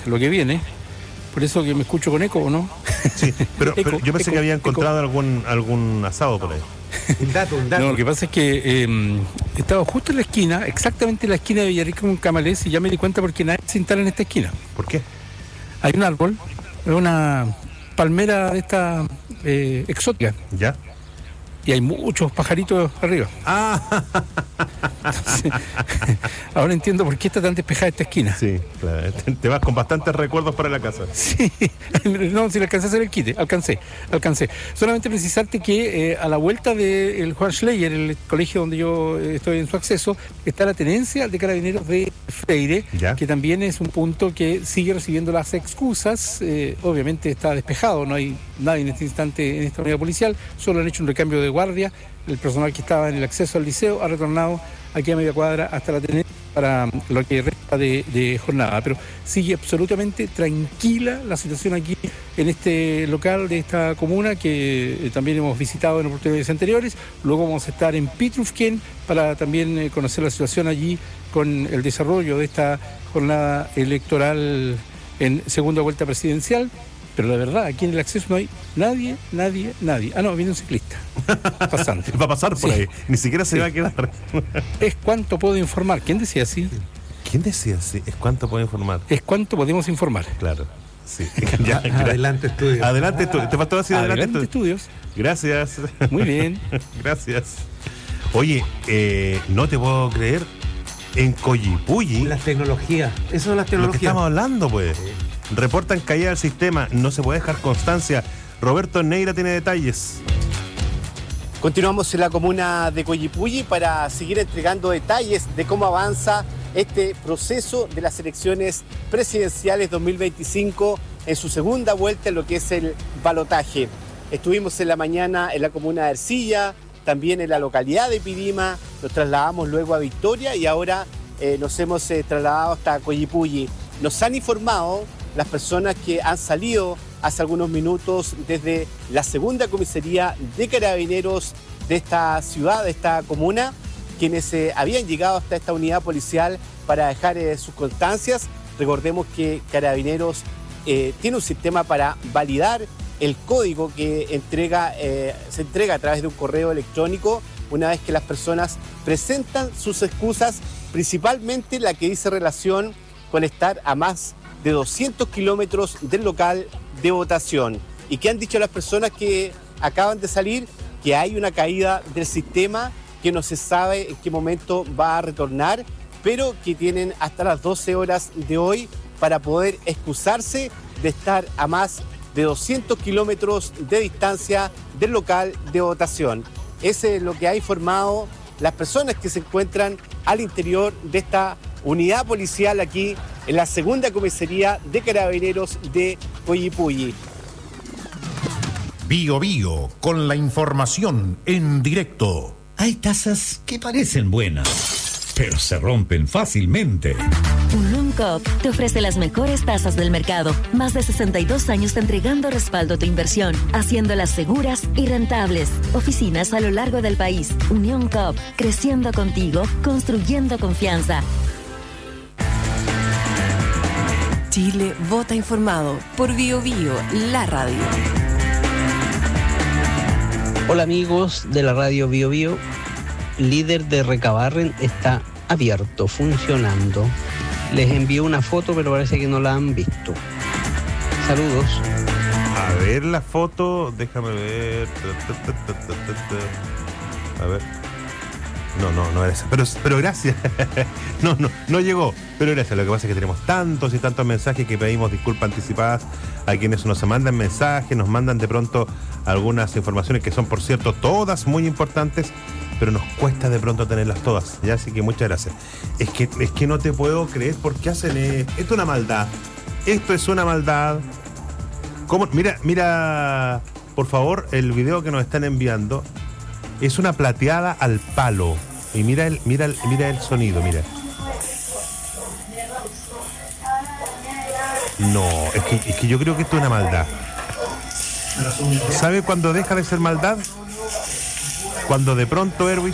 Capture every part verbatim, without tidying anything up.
lo que viene. Por eso que me escucho con eco, ¿o no? Sí, pero, eco, pero yo pensé eco, que había encontrado eco. algún algún asado por ahí. Un dato, un dato. No, lo que pasa es que eh, estaba justo en la esquina, exactamente en la esquina de Villarrica con Camalés, y ya me di cuenta porque nadie se instala en esta esquina. ¿Por qué? Hay un árbol, es una palmera de esta eh, exótica, ¿Ya? y hay muchos pajaritos arriba. Ah, Entonces, ahora entiendo por qué está tan despejada esta esquina. sí, claro. Te, te vas con bastantes recuerdos para la casa. Sí, no, si le alcancé a hacer el quite, alcancé, alcancé. Solamente precisarte que eh, a la vuelta del Juan Schleyer, el colegio donde yo eh, estoy en su acceso, está la tenencia de carabineros de Freire, ¿Ya? que también es un punto que sigue recibiendo las excusas. Eh, obviamente está despejado, no hay nadie en este instante en esta unidad policial, solo han hecho un recambio de guardia. El personal que estaba en el acceso al liceo ha retornado aquí a media cuadra hasta la tenencia para lo que resta de, de jornada, pero sigue absolutamente tranquila la situación aquí en este local de esta comuna que eh, también hemos visitado en oportunidades anteriores. Luego vamos a estar en Pitrufquén para también eh, conocer la situación allí con el desarrollo de esta jornada electoral en segunda vuelta presidencial. Pero la verdad, aquí en el acceso no hay nadie, nadie, nadie. Ah, no, viene un ciclista pasante. Va a pasar por Sí. ahí. Ni siquiera se Sí. va a quedar. Es cuánto puedo informar. ¿Quién decía así? ¿Quién decía así? ¿Es cuánto puede informar? Es cuánto podemos informar. Claro. Sí. Ya, gra- Adelante, estudio. Adelante, estudio. Te faltó decir adelante, Adelante, estudio. estudios. Gracias. Muy bien. Gracias. Oye, eh, no te puedo creer. En Coyipulli, Las tecnologías. Eso son las lo que tecnologías. estamos hablando, pues. Reportan caída del sistema. No se puede dejar constancia. Roberto Neira tiene detalles. Continuamos en la comuna de Coyipulli para seguir entregando detalles de cómo avanza este proceso de las elecciones presidenciales dos mil veinticinco en su segunda vuelta en lo que es el balotaje. Estuvimos en la mañana en la comuna de Ercilla, también en la localidad de Pidima, nos trasladamos luego a Victoria y ahora eh, nos hemos eh, trasladado hasta Coyipulli. Nos han informado las personas que han salido hace algunos minutos desde la segunda comisaría de carabineros de esta ciudad, de esta comuna, quienes eh, habían llegado hasta esta unidad policial para dejar eh, sus constancias. Recordemos que Carabineros eh, tiene un sistema para validar el código que entrega, eh, se entrega a través de un correo electrónico una vez que las personas presentan sus excusas, principalmente la que dice relación con estar a más de doscientos kilómetros del local de votación. ¿Y qué han dicho las personas que acaban de salir? Que hay una caída del sistema, que no se sabe en qué momento va a retornar, pero que tienen hasta las doce horas de hoy para poder excusarse de estar a más de doscientos kilómetros de distancia del local de votación. Eso es lo que ha informado las personas que se encuentran al interior de esta unidad policial aquí en la segunda comisaría de Carabineros de Coyipulli. Bio Bio, con la información en directo. Hay tazas que parecen buenas, pero se rompen fácilmente. Unión Coop te ofrece las mejores tasas del mercado. Más de sesenta y dos años entregando respaldo a tu inversión, haciéndolas seguras y rentables. Oficinas a lo largo del país. Unión Coop, creciendo contigo, construyendo confianza. Chile vota informado por Bio Bio, la radio. Hola amigos de la radio Bio Bio. Líder de Recabarren está abierto, funcionando. Les envío una foto, pero parece que no la han visto. Saludos. A ver la foto, déjame ver. A ver. No, no, no era esa. Pero, pero gracias. No, no, no llegó. Pero gracias. Lo que pasa es que tenemos tantos y tantos mensajes que pedimos disculpas anticipadas a quienes nos mandan mensajes, nos mandan de pronto algunas informaciones que son, por cierto, todas muy importantes, pero nos cuesta de pronto tenerlas todas. Ya, así que muchas gracias. Es que, es que no te puedo creer por qué hacen esto. Esto es una maldad. Esto es una maldad. ¿Cómo? Mira, mira, por favor, el video que nos están enviando. Es una plateada al palo. Y mira el, mira el, mira el sonido, mira. No, es que, es que yo creo que esto es una maldad. ¿Sabe cuándo deja de ser maldad? Cuando de pronto, Erwis,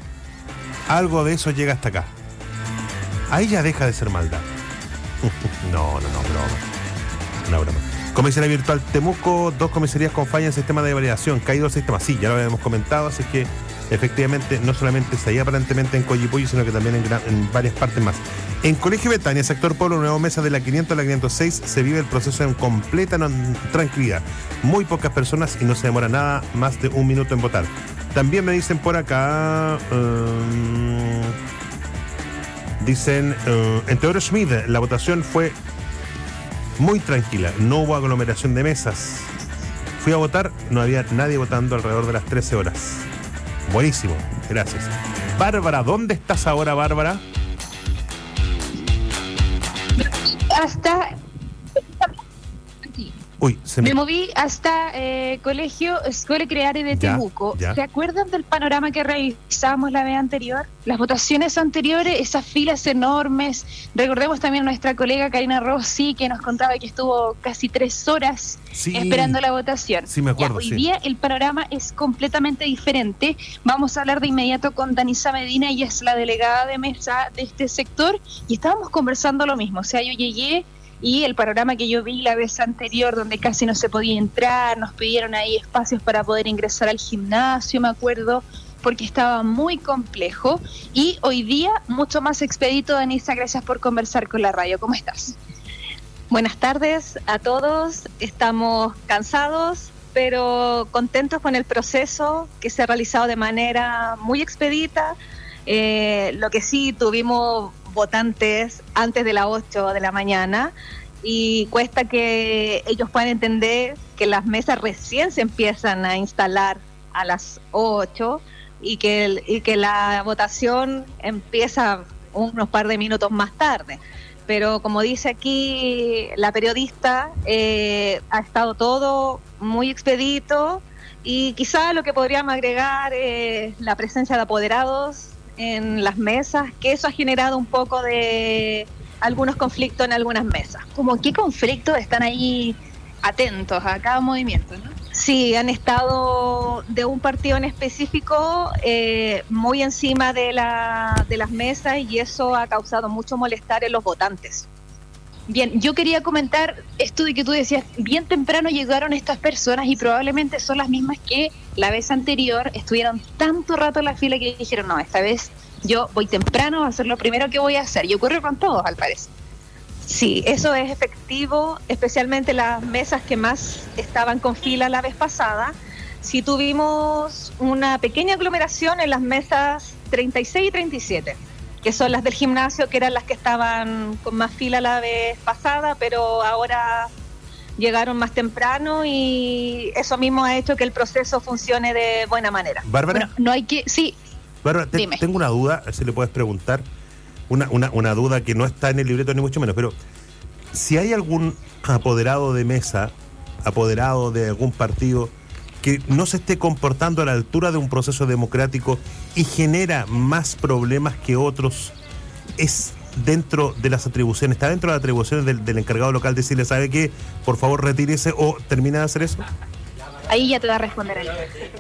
algo de eso llega hasta acá. Ahí ya deja de ser maldad. No, no, no, broma. Una broma. Comisaría virtual Temuco, dos comisarías con falla en sistema de validación. Caído el sistema. Sí, ya lo habíamos comentado, así que efectivamente no solamente está ahí aparentemente en Coyipulli, sino que también en, gran, en varias partes más. En Colegio Betania, sector Pueblo Nuevo Mesa, de la quinientos a la quinientos seis, se vive el proceso en completa no, tranquilidad. Muy pocas personas y no se demora nada más de un minuto en votar. También me dicen por acá... Um, dicen, uh, en Teodoro Schmidt, la votación fue muy tranquila, no hubo aglomeración de mesas. Fui a votar, no había nadie votando alrededor de las trece horas. Buenísimo, gracias. Bárbara, ¿dónde estás ahora, Bárbara? Hasta... Uy, se me... me moví hasta eh, Colegio Escuela Creare de Temuco. Ya, ya. ¿Se acuerdan del panorama que revisamos la vez anterior? Las votaciones anteriores, esas filas enormes. Recordemos también a nuestra colega Karina Rossi, que nos contaba que estuvo casi tres horas sí, esperando la votación. Sí, me acuerdo. Ya, hoy sí. día el panorama es completamente diferente. Vamos a hablar de inmediato con Danisa Medina, ella es la delegada de mesa de este sector, y estábamos conversando lo mismo. O sea, yo llegué y el panorama que yo vi la vez anterior, donde casi no se podía entrar, nos pidieron ahí espacios para poder ingresar al gimnasio, me acuerdo, porque estaba muy complejo. Y hoy día mucho más expedito. Danisa, gracias por conversar con la radio. ¿Cómo estás? Buenas tardes a todos. Estamos cansados, pero contentos con el proceso que se ha realizado de manera muy expedita. Eh, lo que sí, tuvimos votantes antes de las ocho de la mañana y cuesta que ellos puedan entender que las mesas recién se empiezan a instalar a las ocho y que, el, y que la votación empieza unos par de minutos más tarde. Pero como dice aquí la periodista, eh, ha estado todo muy expedito y quizá lo que podríamos agregar es la presencia de apoderados en las mesas, que eso ha generado un poco de algunos conflictos en algunas mesas. ¿Cómo qué conflictos están ahí atentos a cada movimiento, no? Sí, han estado de un partido en específico eh, muy encima de, la, de las mesas y eso ha causado mucho molestar en los votantes. Bien, yo quería comentar esto de que tú decías, bien temprano llegaron estas personas y probablemente son las mismas que la vez anterior estuvieron tanto rato en la fila que dijeron, no, esta vez yo voy temprano, va a ser lo primero que voy a hacer. Y ocurre con todos, al parecer. Sí, eso es efectivo, especialmente las mesas que más estaban con fila la vez pasada. Sí tuvimos una pequeña aglomeración en las mesas treinta y seis y treinta y siete. Que son las del gimnasio, que eran las que estaban con más fila la vez pasada, pero ahora llegaron más temprano y eso mismo ha hecho que el proceso funcione de buena manera. Bárbara. Bueno, no hay que... Sí, Bárbara, te, dime. Tengo una duda, si le puedes preguntar, una, una, una duda que no está en el libreto ni mucho menos, pero si hay algún apoderado de mesa, apoderado de algún partido que no se esté comportando a la altura de un proceso democrático y genera más problemas que otros, es dentro de las atribuciones, está dentro de las atribuciones del, del encargado local decirle, ¿sabe qué? Por favor, retírese o termina de hacer eso. Ahí ya te va a responder él.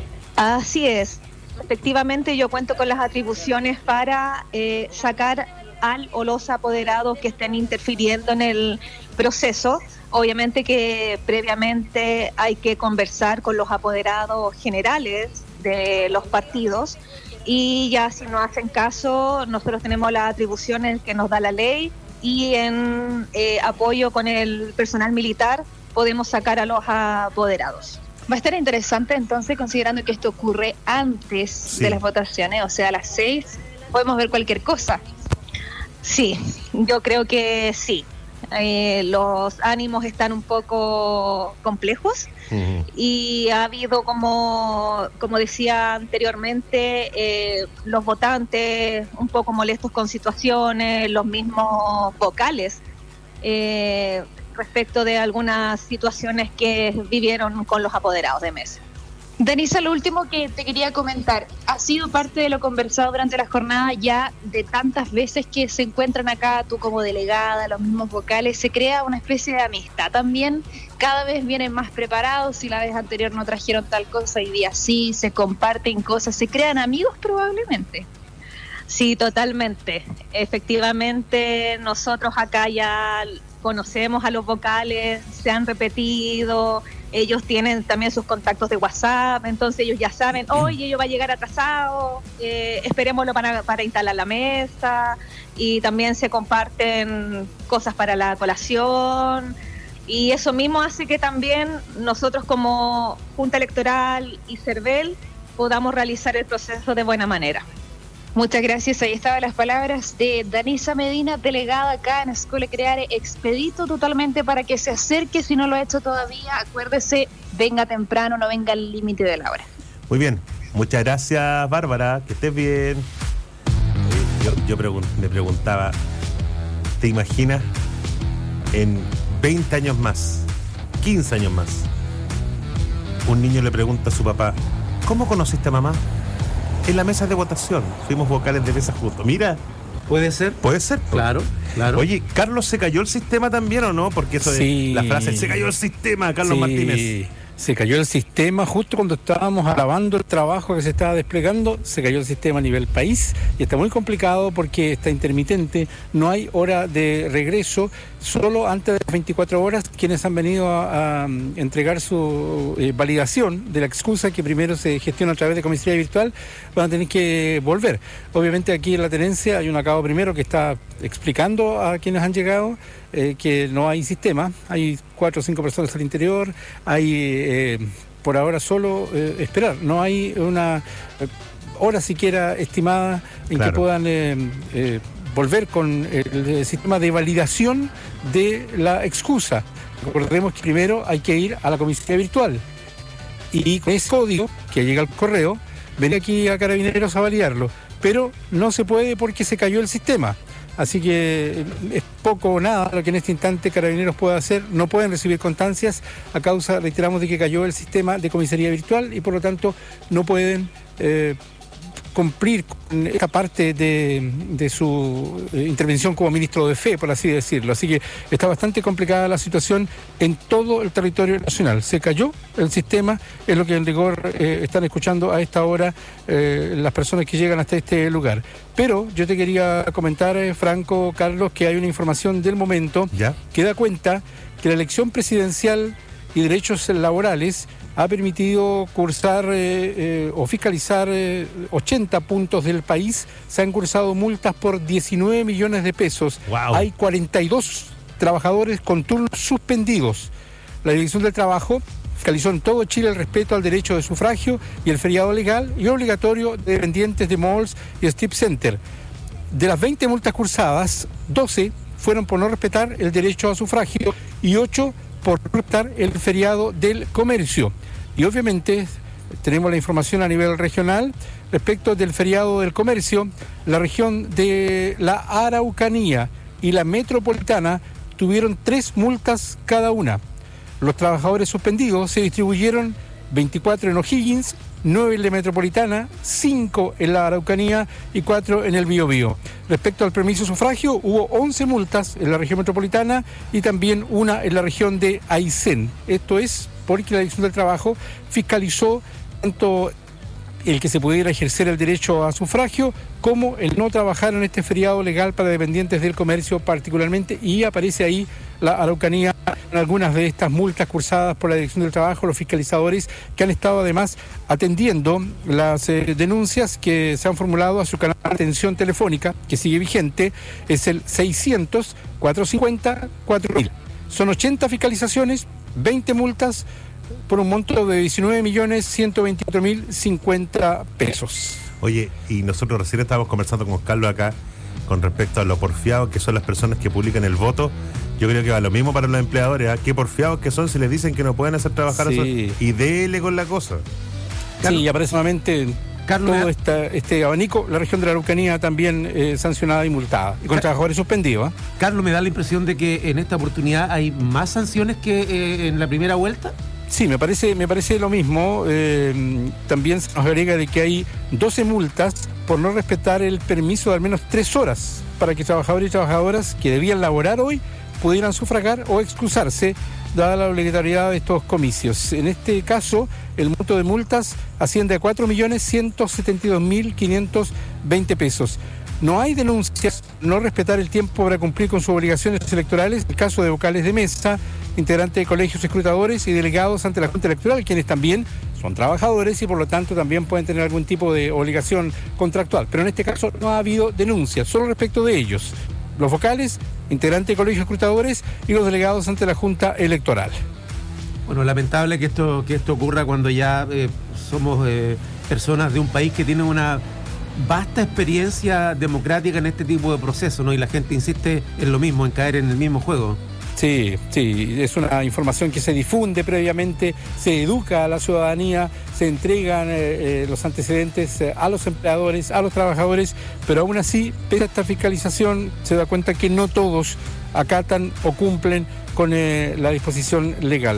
Así es. Efectivamente, yo cuento con las atribuciones para eh, sacar al o los apoderados que estén interfiriendo en el proceso. Obviamente que previamente hay que conversar con los apoderados generales de los partidos y ya si no hacen caso, nosotros tenemos las atribuciones que nos da la ley y en eh, apoyo con el personal militar podemos sacar a los apoderados. Va a estar interesante entonces, considerando que esto ocurre antes Sí. de las votaciones, o sea, a las seis podemos ver cualquier cosa. Sí, yo creo que sí. Eh, los ánimos están un poco complejos Uh-huh. y ha habido, como, como decía anteriormente, eh, los votantes un poco molestos con situaciones, los mismos vocales eh, respecto de algunas situaciones que vivieron con los apoderados de mesa. Danisa, lo último que te quería comentar, ha sido parte de lo conversado durante la jornada ya de tantas veces que se encuentran acá, tú como delegada, los mismos vocales, se crea una especie de amistad también, cada vez vienen más preparados, si la vez anterior no trajeron tal cosa, hoy día sí, se comparten cosas, se crean amigos probablemente. Sí, totalmente. Efectivamente, nosotros acá ya conocemos a los vocales, se han repetido, ellos tienen también sus contactos de WhatsApp, entonces ellos ya saben, oye, ellos va a llegar atrasado, eh, esperémoslo para, para instalar la mesa, y también se comparten cosas para la colación, y eso mismo hace que también nosotros como Junta Electoral y CERVEL podamos realizar el proceso de buena manera. Muchas gracias. Ahí estaban las palabras de Danisa Medina, delegada acá en Escuela Creare. Expedito totalmente para que se acerque. Si no lo ha hecho todavía, acuérdese, venga temprano, no venga al límite de la hora. Muy bien. Muchas gracias, Bárbara. Que estés bien. Yo, yo pregun- me preguntaba, ¿te imaginas en veinte años más, quince años más, un niño le pregunta a su papá, ¿cómo conociste a mamá? En la mesa de votación, fuimos vocales de mesa juntos. Mira, ¿puede ser? Puede ser. Claro, claro. Oye, ¿Carlos se cayó el sistema también o no? Porque eso Sí. es la frase, se cayó el sistema, Carlos Sí, Martínez. Se cayó el sistema justo cuando estábamos alabando el trabajo que se estaba desplegando, se cayó el sistema a nivel país y está muy complicado porque está intermitente, no hay hora de regreso, solo antes de las veinticuatro horas quienes han venido a, a entregar su eh, validación de la excusa que primero se gestiona a través de comisaría virtual van a tener que volver. Obviamente aquí en la tenencia hay un acabo primero que está explicando a quienes han llegado eh, que no hay sistema, hay cuatro o cinco personas al interior, hay eh, por ahora solo eh, esperar, no hay una eh, hora siquiera estimada en Claro. que puedan eh, eh, volver con el, el sistema de validación de la excusa. Recordemos que primero hay que ir a la comisaría virtual y con ese código que llega al correo, ven aquí a Carabineros a validarlo, pero no se puede porque se cayó el sistema. Así que es poco o nada lo que en este instante Carabineros puede hacer. No pueden recibir constancias a causa, reiteramos, de que cayó el sistema de comisaría virtual y por lo tanto no pueden eh, cumplir con esta parte de, de su eh, intervención como ministro de fe, por así decirlo. Así que está bastante complicada la situación en todo el territorio nacional. Se cayó el sistema, es lo que en rigor eh, están escuchando a esta hora eh, las personas que llegan hasta este lugar. Pero yo te quería comentar, eh, Franco, Carlos, que hay una información del momento ¿Ya? que da cuenta que la elección presidencial y derechos laborales ha permitido cursar eh, eh, o fiscalizar eh, ochenta puntos del país. Se han cursado multas por diecinueve millones de pesos. Wow. Hay cuarenta y dos trabajadores con turnos suspendidos. La Dirección del Trabajo fiscalizó en todo Chile el respeto al derecho de sufragio y el feriado legal y obligatorio de dependientes de malls y strip center. De las veinte multas cursadas, doce fueron por no respetar el derecho a sufragio y ocho por respetar el feriado del comercio. Y obviamente tenemos la información a nivel regional respecto del feriado del comercio. La región de la Araucanía y la metropolitana tuvieron tres multas cada una. Los trabajadores suspendidos se distribuyeron veinticuatro en O'Higgins, nueve en la metropolitana, cinco en la Araucanía y cuatro en el Biobío. Respecto al permiso de sufragio, hubo once multas en la región metropolitana y también una en la región de Aysén. Esto es porque la Dirección del Trabajo fiscalizó tanto el que se pudiera ejercer el derecho a sufragio como el no trabajar en este feriado legal para dependientes del comercio particularmente, y aparece ahí la Araucanía en algunas de estas multas cursadas por la Dirección del Trabajo, los fiscalizadores que han estado además atendiendo las eh, denuncias que se han formulado a su canal de atención telefónica, que sigue vigente, es el seiscientos, cuatrocientos cincuenta, cuatro mil. Son ochenta fiscalizaciones, veinte multas, por un monto de diecinueve millones ciento veinticuatro mil cincuenta pesos. Oye, y nosotros recién estábamos conversando con Carlos acá con respecto a lo porfiados que son las personas que publican el voto. Yo creo que va lo mismo para los empleadores, ¿eh? Qué porfiados que son si les dicen que no pueden hacer trabajar Sí. a su... Y dele con la cosa. Sí, y aparece nuevamente Carlos, todo esta, este abanico, la región de la Araucanía también eh, sancionada y multada, y con trabajadores suspendidos. ¿eh? Carlos, me da la impresión de que en esta oportunidad hay más sanciones que eh, en la primera vuelta. Sí, me parece, me parece lo mismo. Eh, también se nos agrega de que hay doce multas por no respetar el permiso de al menos tres horas para que trabajadores y trabajadoras que debían laborar hoy pudieran sufragar o excusarse, dada la obligatoriedad de estos comicios. En este caso, el monto de multas asciende a cuatro millones ciento setenta y dos mil quinientos veinte pesos. No hay denuncias, no respetar el tiempo para cumplir con sus obligaciones electorales, el caso de vocales de mesa, integrantes de colegios escrutadores y delegados ante la Junta Electoral, quienes también son trabajadores y por lo tanto también pueden tener algún tipo de obligación contractual. Pero en este caso no ha habido denuncias, solo respecto de ellos, los vocales, integrantes de colegios escrutadores y los delegados ante la Junta Electoral. Bueno, lamentable que esto, que esto ocurra cuando ya eh, somos eh, personas de un país que tiene una vasta experiencia democrática en este tipo de procesos, ¿no? Y la gente insiste en lo mismo, en caer en el mismo juego. Sí, sí, es una información que se difunde previamente, se educa a la ciudadanía, se entregan eh, eh, los antecedentes eh, a los empleadores, a los trabajadores, pero aún así, pese a esta fiscalización, se da cuenta que no todos acatan o cumplen con eh, la disposición legal.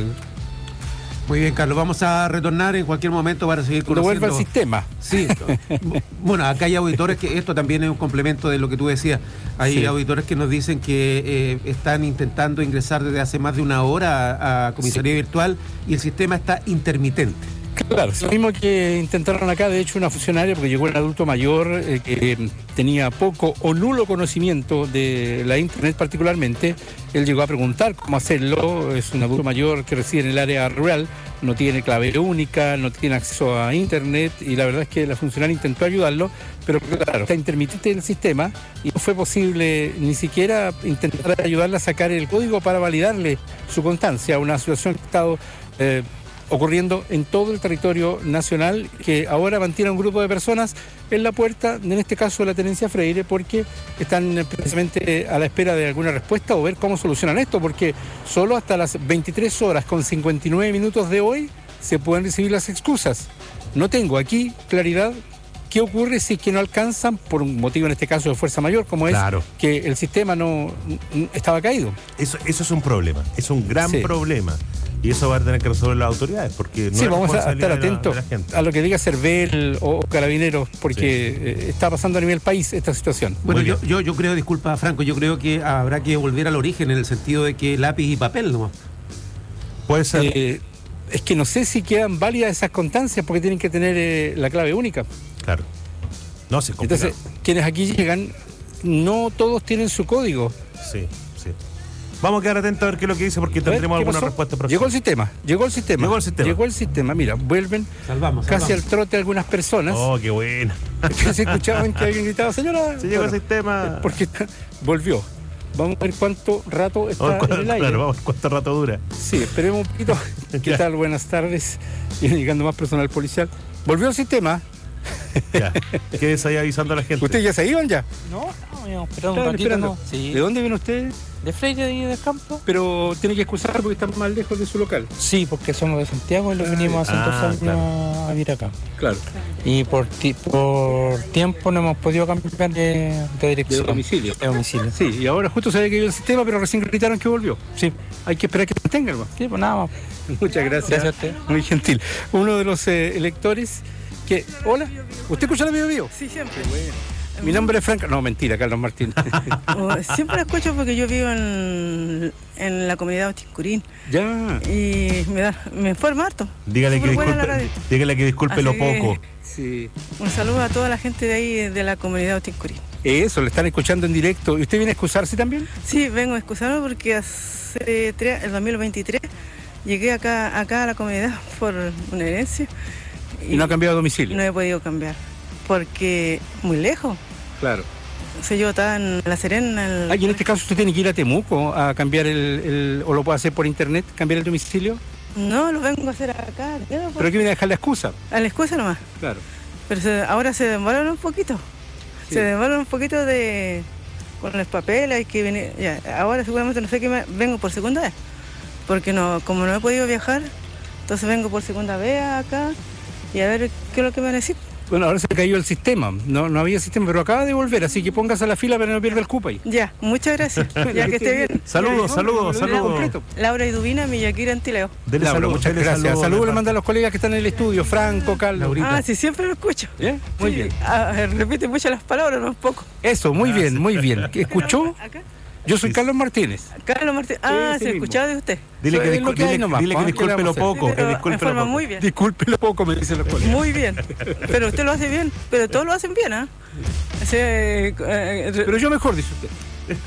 Muy bien, Carlos, vamos a retornar en cualquier momento para seguir conociendo. Vuelve al sistema. Sí. Bueno, acá hay auditores que esto también es un complemento de lo que tú decías. Hay sí. auditores que nos dicen que eh, están intentando ingresar desde hace más de una hora a, a comisaría sí. virtual y el sistema está intermitente. Claro, es lo mismo que intentaron acá, de hecho, una funcionaria, porque llegó un adulto mayor eh, que tenía poco o nulo conocimiento de la internet particularmente. Él llegó a preguntar cómo hacerlo. Es un adulto mayor que reside en el área rural, no tiene clave única, no tiene acceso a internet y la verdad es que la funcionaria intentó ayudarlo, pero claro, está intermitente el sistema y no fue posible ni siquiera intentar ayudarle a sacar el código para validarle su constancia, una situación que ha estado eh, ocurriendo en todo el territorio nacional, que ahora mantiene un grupo de personas en la puerta, en este caso de la Tenencia Freire, porque están precisamente a la espera de alguna respuesta o ver cómo solucionan esto, porque solo hasta las veintitrés horas con cincuenta y nueve minutos de hoy se pueden recibir las excusas. No tengo aquí claridad qué ocurre si es que no alcanzan, por un motivo en este caso de fuerza mayor, como claro. es que el sistema no, no estaba caído. Eso, eso es un problema, es un gran sí. problema. Y eso va a tener que resolver las autoridades, porque no sí, es vamos a estar atentos la, a lo que diga Cervel o, o Carabineros, porque sí. eh, está pasando a nivel país esta situación. Bueno, yo, yo yo creo, disculpa Franco, yo creo que habrá que volver al origen en el sentido de que lápiz y papel, ¿no? Puede ser. Eh, es que no sé si quedan válidas esas constancias porque tienen que tener eh, la clave única. Claro. No se complica. Entonces, quienes aquí llegan, no todos tienen su código. Sí, sí. Vamos a quedar atentos a ver qué es lo que dice, porque tendremos alguna pasó? respuesta próxima. Llegó el sistema, llegó el sistema. Llegó el sistema. Llegó el sistema, mira, vuelven salvamos, casi salvamos. al trote algunas personas. Oh, qué buena. Que se escuchaban que alguien gritaba, señora. Se llegó bueno, el sistema. Porque está, volvió. Vamos a ver cuánto rato está vamos, en el aire. Claro, vamos a ver cuánto rato dura. Sí, esperemos un poquito. ¿Qué tal? Buenas tardes. Viene llegando más personal policial. Volvió el sistema. Ya, quédese ahí avisando a la gente. ¿Ustedes ya se iban ya? No, estábamos esperando un ratito. Esperando. No. Sí. ¿De dónde viene usted? De Freire y de Campo. Pero tiene que excusar porque está más lejos de su local. Sí, porque somos de Santiago y lo vinimos hace ah, dos años claro. a vivir acá. Claro. Y por, ti, por tiempo no hemos podido cambiar de, de dirección. De domicilio. De domicilio. Sí, y ahora justo se había caído el sistema, pero recién gritaron que volvió. Sí. Hay que esperar que se mantenga, ¿no? Sí, pues nada más. Muchas gracias. Gracias a usted. Muy gentil. Uno de los eh, electores que... Hola, ¿usted escucha la Bio Bio? Sí, siempre. Bueno. Mi nombre es Franco. No, mentira, Carlos Martín. Oh, siempre la escucho porque yo vivo en, en la comunidad de Chincurín. Ya. Y me da, me informa harto. Dígale que disculpe, dígale que disculpe Así lo poco. Sí. Un saludo a toda la gente de ahí, de la comunidad de Chincurín. Eso, le están escuchando en directo. ¿Y usted viene a excusarse también? Sí, vengo a excusarme porque hace tres, el dos mil veintitrés llegué acá, acá a la comunidad por una herencia. ¿Y, ¿Y no ha cambiado de domicilio? No he podido cambiar. Porque muy lejos. Claro. O sea, yo estaba en La Serena. El... Ah, y en este caso usted tiene que ir a Temuco a cambiar el, el... ¿O lo puede hacer por internet, cambiar el domicilio? No, lo vengo a hacer acá. ¿Pero qué viene a dejar la excusa? A la excusa nomás. Claro. Pero se, ahora se demoran un poquito. Sí. Se demoran un poquito de... Con los papeles, hay que venir... Ya, ahora seguramente no sé qué me... Vengo por segunda vez. Porque no, como no he podido viajar, entonces vengo por segunda vez acá y a ver qué es lo que me van a decir. Bueno, ahora se cayó el sistema, no, no había sistema, pero acaba de volver, así que póngase a la fila para no pierda el cupo ahí. Ya, muchas gracias, ya que esté bien. Saludos, saludos, saludos. Laura Idubina, Millaquira, Antileo. Dele Laura, saludos, muchas gracias. Saludos saludo le mandan a los colegas que están en el estudio, Franco, Carlos. Ah, sí, siempre lo escucho. ¿Eh? Muy sí, bien. A, a, repite mucho las palabras, no un poco. Eso, muy bien, muy bien. ¿Escuchó? ¿Acá? Yo soy Carlos Martínez. Carlos Martínez. Ah, Sí, se sí escuchaba de usted. Dile que, Soy lo discul- que hay dile, nomás, dile que ¿ah? ¿Qué disculpe le lo vamos a hacer? poco, Sí, que pero disculpe en lo forma poco. muy bien. Discúlpelo poco, me dicen los colegas. Muy bien. Pero usted lo hace bien. Pero todos lo hacen bien, ¿ah? ¿eh? Pero yo mejor, dice usted.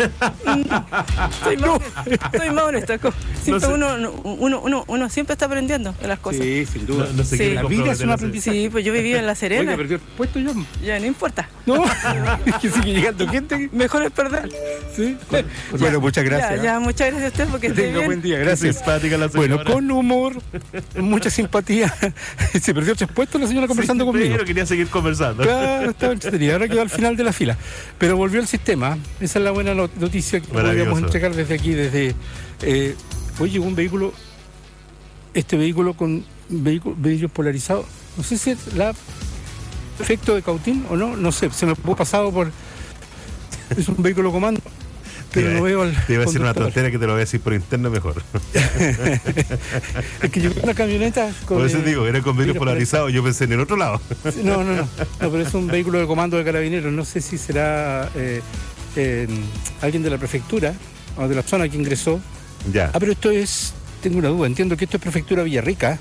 Soy más, soy más honesto. Siempre No sé. uno, uno, uno, uno siempre está aprendiendo de las cosas. Sí, sin duda. No, no se Sí. quiere La vida es comprometer, un no sé. aprendizaje. Sí, pues yo vivía en La Serena. Oiga, perdió el puesto yo. Ya, no importa. No, es que sigue llegando gente. Mejor es perder. Sí. Bueno, muchas gracias. Ya, ya, muchas gracias a usted porque esté Tenga bien. buen día, Qué gracias. simpática la señora. Bueno, con humor, mucha simpatía. Se perdió tres puestos la señora conversando Sí, conmigo. Pero quería seguir conversando. Claro, estaba entretenida. Ahora quedó al final de la fila. Pero volvió el sistema. Esa es la buena not- noticia que Maravilloso. podríamos entregar desde aquí, desde... Eh, hoy llegó un vehículo, este vehículo con vehículo, vidrios polarizados. No sé si es la efecto de Cautín o no, no sé, se me fue pasado por... Es un vehículo comando. Pero Te iba- no veo al Te iba a decir una conductor. tontera que te lo voy a decir por interno mejor. Es que yo vi una camioneta con... Por eso eh, digo, era con vidrio vidrio polarizado, yo pensé en el otro lado. No, no, no, no, pero es un vehículo de comando de carabineros. No sé si será eh, eh, alguien de la prefectura o de la zona que ingresó. Ya. Ah, pero esto es, tengo una duda, entiendo que esto es prefectura Villarrica.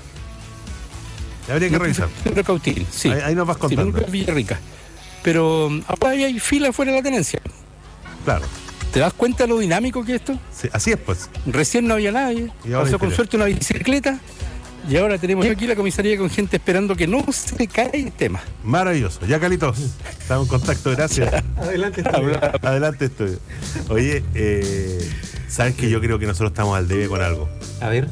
Habría que No, revisar. prefectura Cautín, sí. Ahí, ahí nos vas Sí, contando. creo que es Villarrica. Pero um, ahora hay fila fuera de la tenencia. Claro. ¿Te das cuenta de lo dinámico que es esto? Sí, así es, pues. Recién no había nadie, Y ahora pasó hay con fila. suerte una bicicleta y ahora tenemos aquí la comisaría con gente esperando que no se caiga el tema. Maravilloso. Ya, Calitos. Estamos en contacto, gracias. Adelante. Adelante, estudio. Oye, eh, ¿sabes que yo creo que nosotros estamos al debe con algo? A ver.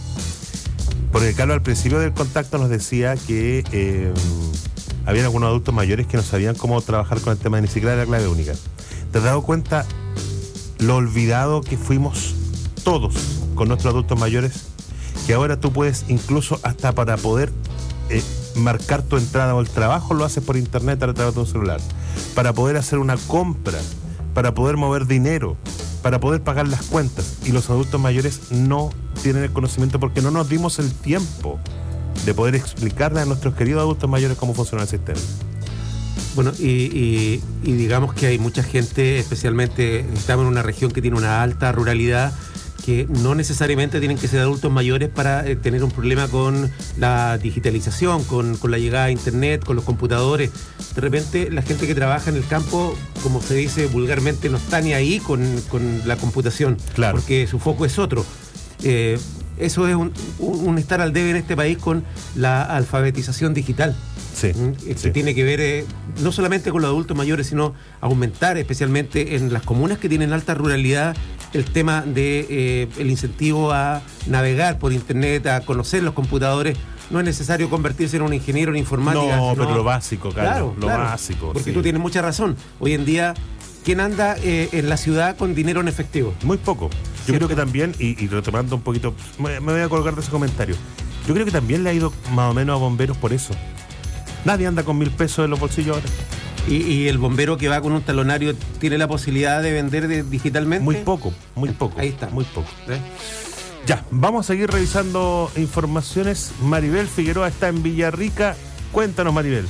Porque Carlos al principio del contacto nos decía que eh, había algunos adultos mayores que no sabían cómo trabajar con el tema de ni siquiera de la clave única. ¿Te has dado cuenta lo olvidado que fuimos todos con nuestros adultos mayores? Que ahora tú puedes, incluso hasta para poder eh, marcar tu entrada o el trabajo, lo haces por internet a través de un celular. Para poder hacer una compra, para poder mover dinero, para poder pagar las cuentas. Y los adultos mayores no tienen el conocimiento porque no nos dimos el tiempo de poder explicarle a nuestros queridos adultos mayores cómo funciona el sistema. Bueno, y, y- y digamos que hay mucha gente, especialmente estamos en una región que tiene una alta ruralidad, que no necesariamente tienen que ser adultos mayores para eh, tener un problema con la digitalización, con, con la llegada a internet, con los computadores. De repente la gente que trabaja en el campo, como se dice vulgarmente, no está ni ahí con, con la computación, Claro. porque su foco es otro. Eh, eso es un, un- un estar al debe en este país con la alfabetización digital. Sí, ¿Mm? que sí. tiene que ver eh, no solamente con los adultos mayores, sino aumentar especialmente en las comunas que tienen alta ruralidad el tema de eh, el incentivo a navegar por internet, a conocer los computadores. No es necesario convertirse en un ingeniero en informática. No, sino- pero lo básico, Carlos, Claro, lo claro, básico. Porque sí. tú tienes mucha razón. Hoy en día, ¿quién anda eh, en la ciudad con dinero en efectivo? Muy poco. Yo ¿Cierto? creo que también, y, y retomando un poquito, me, me voy a colgar de ese comentario. Yo creo que también le ha ido más o menos a bomberos por eso. Nadie anda con mil pesos en los bolsillos ahora. Y, y el bombero que va con un talonario tiene la posibilidad de vender de- digitalmente. Muy poco, muy poco. Ahí está. Muy poco. ¿eh? Ya, vamos a seguir revisando informaciones. Maribel Figueroa está en Villarrica. Cuéntanos, Maribel.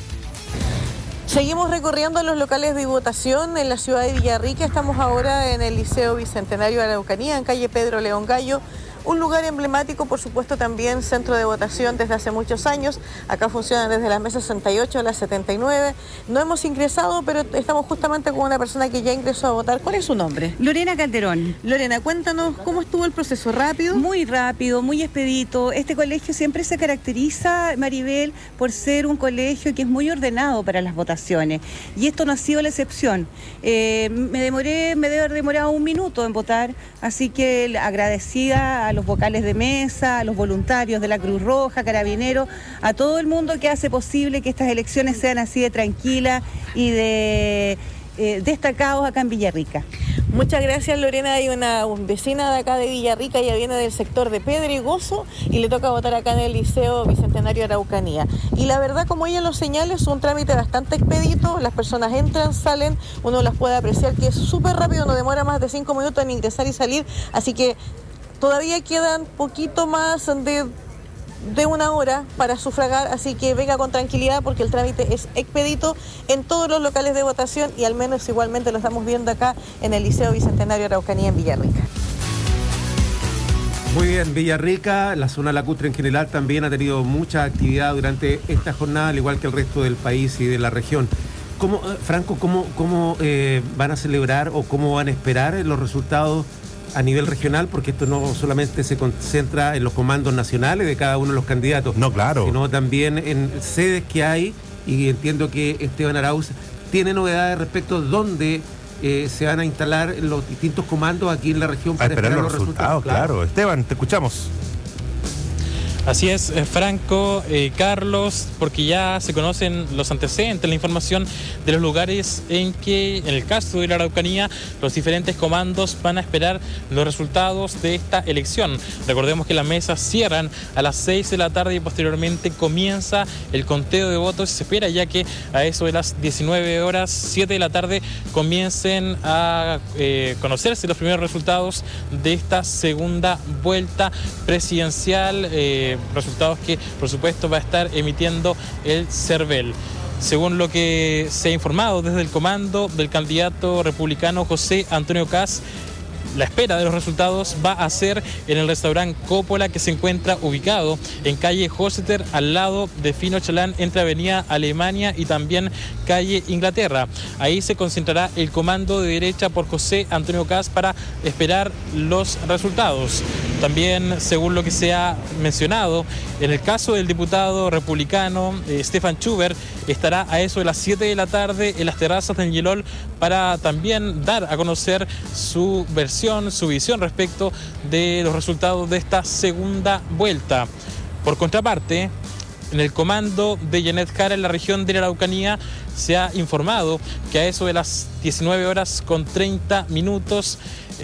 Seguimos recorriendo los locales de votación en la ciudad de Villarrica. Estamos ahora en el Liceo Bicentenario de Araucanía, en calle Pedro León Gallo. Un lugar emblemático, por supuesto, también centro de votación desde hace muchos años. Acá funcionan desde las mesas sesenta y ocho a las setenta y nueve. No hemos ingresado, pero estamos justamente con una persona que ya ingresó a votar. ¿Cuál es su nombre? Lorena Calderón. Lorena, cuéntanos cómo estuvo el proceso. ¿Rápido? Muy rápido, muy expedito. Este colegio siempre se caracteriza, Maribel, por ser un colegio que es muy ordenado para las votaciones. Y esto no ha sido la excepción. Eh, me demoré, me debe haber demorado un minuto en votar, así que agradecida a los vocales de mesa, a los voluntarios de la Cruz Roja, Carabineros, a todo el mundo que hace posible que estas elecciones sean así de tranquilas y de eh, destacados acá en Villarrica. Muchas gracias, Lorena. Hay una vecina de acá de Villarrica, ella viene del sector de Pedregoso y le toca votar acá en el Liceo Bicentenario de Araucanía. Y la verdad, como ella lo señala, es un trámite bastante expedito. Las personas entran, salen, uno las puede apreciar que es súper rápido, no demora más de cinco minutos en ingresar y salir. Así que todavía quedan poquito más de de una hora para sufragar, así que venga con tranquilidad porque el trámite es expedito en todos los locales de votación y al menos igualmente lo estamos viendo acá en el Liceo Bicentenario Araucanía en Villarrica. Muy bien, Villarrica, la zona lacustre en general también ha tenido mucha actividad durante esta jornada, al igual que el resto del país y de la región. ¿Cómo, Franco, cómo, cómo eh, van a celebrar o cómo van a esperar los resultados a nivel regional? Porque esto no solamente se concentra en los comandos nacionales de cada uno de los candidatos. No, claro. Sino también en sedes que hay, y entiendo que Esteban Arauz tiene novedades respecto a dónde eh, se van a instalar los distintos comandos aquí en la región para esperar, esperar los, los resultados. resultados. Claro. claro. Esteban, te escuchamos. Así es, Franco, eh, Carlos, porque ya se conocen los antecedentes, la información de los lugares en que, en el caso de la Araucanía, los diferentes comandos van a esperar los resultados de esta elección. Recordemos que las mesas cierran a las seis de la tarde y posteriormente comienza el conteo de votos. Se espera ya que a eso de las diecinueve horas, siete de la tarde, comiencen a eh, conocerse los primeros resultados de esta segunda vuelta presidencial. Eh, resultados que por supuesto va a estar emitiendo el CERVEL. Según lo que se ha informado desde el comando del candidato republicano José Antonio Kast, la espera de los resultados va a ser en el restaurante Coppola, que se encuentra ubicado en calle Hosseter, al lado de Fino Chalán, entre avenida Alemania y también calle Inglaterra. Ahí se concentrará el comando de derecha por José Antonio Kast para esperar los resultados. También, según lo que se ha mencionado, en el caso del diputado republicano eh, Stefan Schubert, estará a eso de las siete de la tarde en las terrazas del Yelol para también dar a conocer su versión, su visión respecto de los resultados de esta segunda vuelta. Por contraparte, en el comando de Janet Jara en la región de la Araucanía se ha informado que a eso de las diecinueve horas con treinta minutos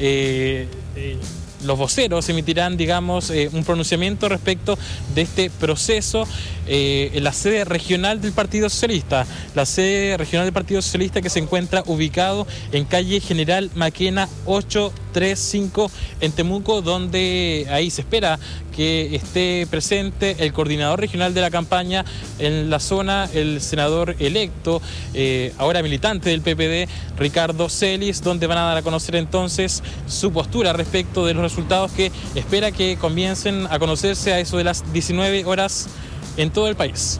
eh, eh, los voceros emitirán, digamos, eh, un pronunciamiento respecto de este proceso eh, en la sede regional del Partido Socialista. La sede regional del Partido Socialista, que se encuentra ubicado en calle General Maquena ochocientos treinta y cinco en Temuco, donde ahí se espera que esté presente el coordinador regional de la campaña en la zona, el senador electo, eh, ahora militante del P P D, Ricardo Celis, donde van a dar a conocer entonces su postura respecto de los resultados que espera que comiencen a conocerse a eso de las diecinueve horas en todo el país.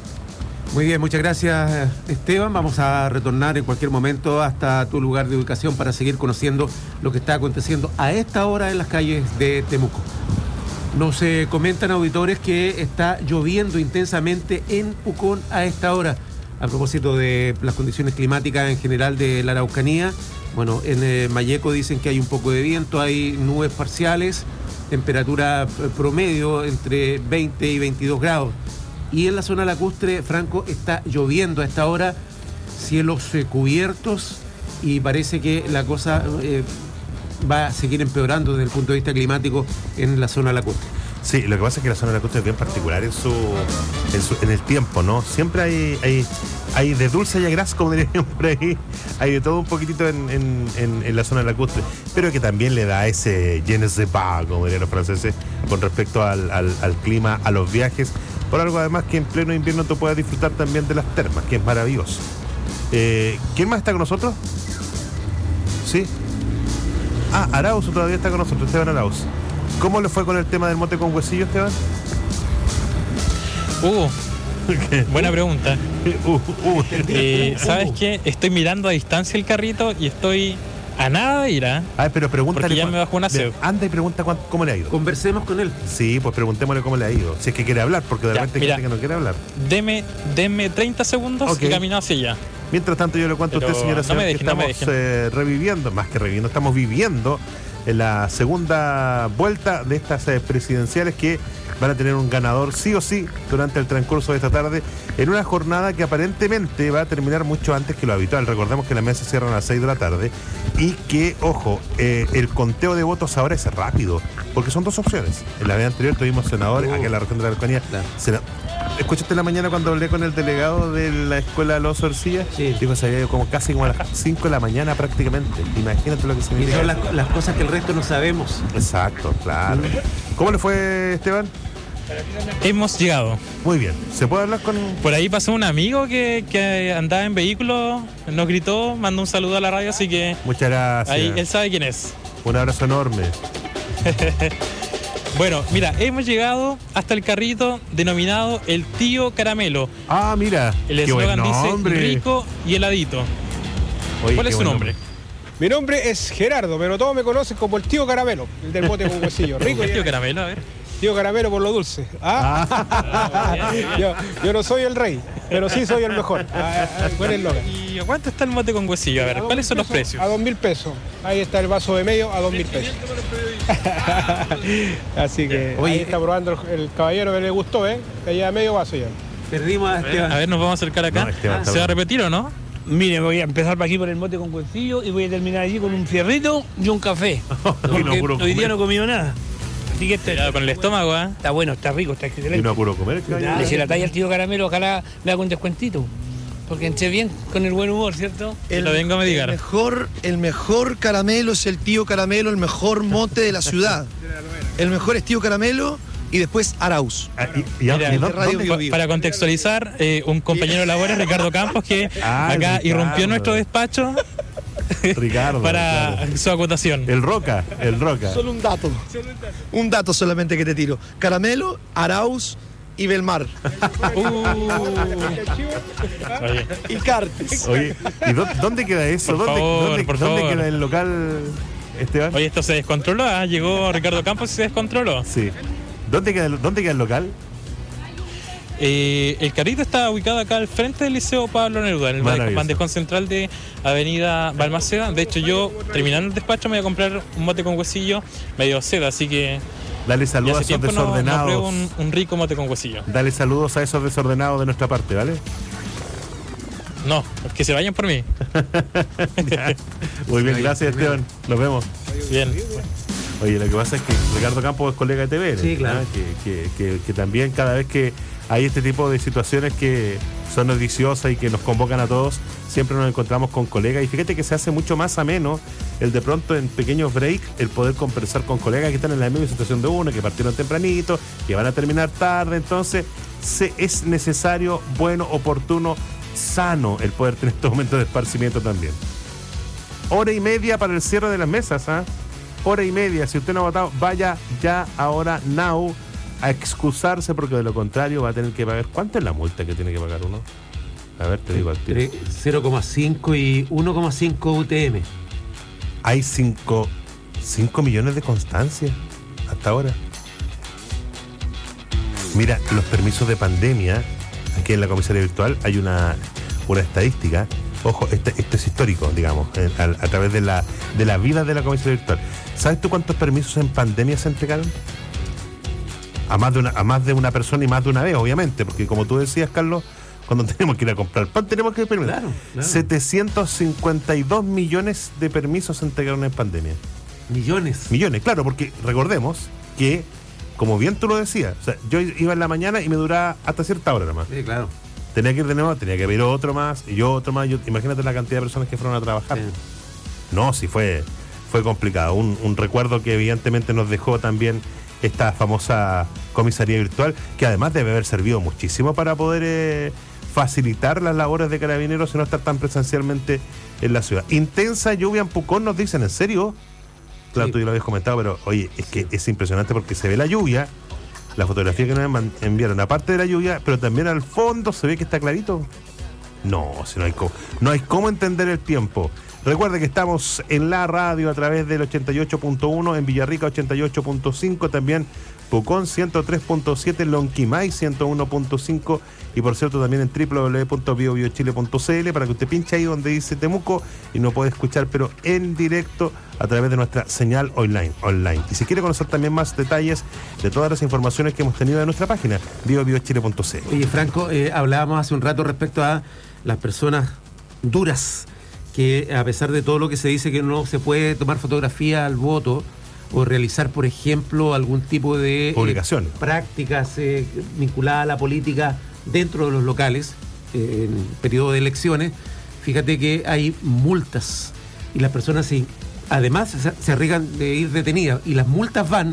Muy bien, muchas gracias, Esteban. Vamos a retornar en cualquier momento hasta tu lugar de ubicación para seguir conociendo lo que está aconteciendo a esta hora en las calles de Temuco. Nos eh, comentan auditores que está lloviendo intensamente en Pucón a esta hora. A propósito de las condiciones climáticas en general de la Araucanía, bueno, en eh, Mayeco dicen que hay un poco de viento, hay nubes parciales, temperatura promedio entre veinte y veintidós grados. Y en la zona lacustre, Franco, está lloviendo a esta hora, cielos eh, cubiertos, y parece que la cosa eh, va a seguir empeorando desde el punto de vista climático en la zona lacustre. Sí, lo que pasa es que la zona lacustre es bien particular en su, en, su, en el tiempo, ¿no? Siempre hay, hay, hay de dulce y a gras, como dirían por ahí, hay de todo un poquitito en, en, en, en la zona lacustre, pero que también le da ese je ne sais pas, como dirían los franceses, con respecto al, al, al clima, a los viajes. Por algo además que en pleno invierno tú puedes disfrutar también de las termas, que es maravilloso. Eh, ¿Quién más está con nosotros? ¿Sí? Ah, Arauz todavía está con nosotros, Esteban Arauz. ¿Cómo le fue con el tema del mote con huesillo, Esteban? Uh, buena pregunta. uh, uh, eh, ¿Sabes qué? Estoy mirando a distancia el carrito y estoy a nada de ir, ¿eh? Ah, pero pregúntale. Porque ya me bajó una sed. Anda y pregunta cuánto, cómo le ha ido. Conversemos con él. Sí, pues preguntémosle cómo le ha ido. Si es que quiere hablar, porque de ya, repente hay mira, gente que no quiere hablar. Deme, deme treinta segundos okay. y camino hacia allá. Mientras tanto yo le cuento pero a usted, señora, no me dejen, que estamos no eh, reviviendo, más que reviviendo, estamos viviendo en la segunda vuelta de estas eh, presidenciales que van a tener un ganador sí o sí durante el transcurso de esta tarde, en una jornada que aparentemente va a terminar mucho antes que lo habitual. Recordemos que las mesas cierran a las seis de la tarde y que, ojo, eh, el conteo de votos ahora es rápido, porque son dos opciones. En la vez anterior tuvimos senadores, uh, aquí en la región de la Araucanía. Claro. Sena... ¿Escuchaste la mañana cuando hablé con el delegado de la escuela Alonso Ercilla? Sí. Dijo, se había ido como casi como a las cinco de la mañana prácticamente. Imagínate lo que se me Y son las, las cosas que el resto no sabemos. Exacto, claro. ¿Cómo le fue, Esteban? Hemos llegado. Muy bien. ¿Se puede hablar con...? Por ahí pasó un amigo que, que andaba en vehículo, nos gritó, mandó un saludo a la radio, así que... Muchas gracias. Ahí él sabe quién es. Un abrazo enorme. Bueno, mira, hemos llegado hasta el carrito denominado El Tío Caramelo. Ah, mira. El eslogan dice rico y heladito. Oye, ¿cuál es su buen nombre? nombre? Mi nombre es Gerardo, pero todos me conocen como el Tío Caramelo, el del bote con huesillo. Rico ¿El y Tío Caramelo? A ver. Tío Caramelo por lo dulce. ¿Ah? Ah. yo, yo no soy el rey, pero sí soy el mejor. Ah, ah, buen eslogan. ¿Y a cuánto está el mote con huesillo? A ver, ¿cuáles son los precios? A dos mil pesos. Ahí está el vaso de medio a dos mil pesos. Así que Oye, ahí está probando el caballero que le gustó, ¿eh? Que ya medio vaso ya. Perdimos a Esteban. A ver, nos vamos a acercar acá. No, Esteban, ¿Se va a repetir o no? Mire, voy a empezar por aquí por el mote con huesillo y voy a terminar allí con un fierrito y un café. Porque no hoy día no he comido nada. Así que este, Cuidado con el estómago, ¿eh? está bueno, está rico, está excelente. Y no apuro comer. Le hice la talla al tío Caramelo, ojalá me haga un descuentito. Porque entré bien con el buen humor, ¿cierto? El, lo vengo a medigar. El mejor, el mejor caramelo es el tío Caramelo, el mejor mote de la ciudad. El mejor es tío Caramelo y después Arauz. Ah, y, y, Mira, y, de Radio pa- Bio Bio. para contextualizar, eh, un compañero de labores, Ricardo Campos, que Ah, acá Ricardo. irrumpió nuestro despacho Ricardo. para claro. su acotación. El Roca, el Roca. Solo un dato. Un dato solamente que te tiro. Caramelo, Arauz y Belmar. Oye, Y Cartes. Oye, ¿y dó- dónde queda eso? Por ¿Dónde, favor, dónde- por dónde favor. queda el local, Esteban? oye, esto se descontroló, ¿ah? Llegó Ricardo Campos y se descontroló. Sí. ¿Dónde queda, el- ¿Dónde queda el local? Eh, el carrito está ubicado acá al frente del Liceo Pablo Neruda, en el Maravilloso. bandejón central de Avenida Balmaceda. De hecho, yo, terminando el despacho, me voy a comprar un mote con huesillo medio seda, así que Dale ya saludos a hace esos tiempo no, no desordenados. pruebo un, un rico mote con huesillo. Dale saludos a esos desordenados de nuestra parte, ¿vale? No, que se vayan por mí. Muy bien, gracias Esteban. Nos vemos. Bien. Oye, lo que pasa es que Ricardo Campos es colega de T V N. Sí, claro. ¿ah? Que, que, que, que también cada vez que hay este tipo de situaciones que son noticiosas y que nos convocan a todos, siempre nos encontramos con colegas. Y fíjate que se hace mucho más ameno el de pronto en pequeños breaks, el poder conversar con colegas que están en la misma situación de uno, que partieron tempranito, que van a terminar tarde. Entonces, se, es necesario, bueno, oportuno, sano el poder tener estos momentos de esparcimiento también. Hora y media para el cierre de las mesas, ¿ah? Hora y media. Si usted no ha votado, vaya ya ahora, now, a excusarse, porque de lo contrario va a tener que pagar. ¿Cuánto es la multa que tiene que pagar uno? A ver, te digo al tiro. Entre cero coma cinco y uno coma cinco U T M. Hay cinco millones de constancias hasta ahora. Mira, los permisos de pandemia, aquí en la comisaría virtual hay una, una estadística. Ojo, este, esto es histórico, digamos, eh, a, a través de la, de la vida de la comisaría virtual. ¿Sabes tú cuántos permisos en pandemia se entregaron? A más de una, a más de una persona y más de una vez, obviamente, porque como tú decías, Carlos, cuando tenemos que ir a comprar pan, tenemos que permitir. Claro, claro. setecientos cincuenta y dos millones de permisos se entregaron en pandemia. Millones. Millones, claro, porque recordemos que, como bien tú lo decías, o sea, yo iba en la mañana y me duraba hasta cierta hora nomás. Sí, claro. Tenía que ir de nuevo, tenía que ver otro más, y yo otro más. Yo, imagínate la cantidad de personas que fueron a trabajar. Sí. No, sí fue, fue complicado. Un, un recuerdo que evidentemente nos dejó también esta famosa comisaría virtual, que además debe haber servido muchísimo para poder eh, facilitar las labores de carabineros y no estar tan presencialmente en la ciudad. Intensa lluvia en Pucón, nos dicen, ¿en serio? Claro, Sí. tú ya lo habías comentado, pero oye, es que es impresionante porque se ve la lluvia, la fotografía que nos man- enviaron, aparte de la lluvia, pero también al fondo se ve que está clarito. No, si no hay cómo, no hay cómo entender el tiempo. Recuerde que estamos en la radio a través del ochenta y ocho punto uno, en Villarrica ochenta y ocho punto cinco, también Pucón ciento tres punto siete, Lonquimay ciento uno punto cinco y por cierto también en doble u doble u doble u punto bio bio chile punto c l para que usted pinche ahí donde dice Temuco y nos puede escuchar pero en directo a través de nuestra señal online. online. Y si quiere conocer también más detalles de todas las informaciones que hemos tenido de nuestra página, bio bio chile punto c l. Oye, Franco, eh, hablábamos hace un rato respecto a las personas duras, que a pesar de todo lo que se dice que no se puede tomar fotografía al voto o realizar, por ejemplo, algún tipo de Publicación. eh, prácticas eh, vinculadas a la política dentro de los locales eh, en periodo de elecciones, fíjate que hay multas y las personas se, además se, se arriesgan de ir detenidas y las multas van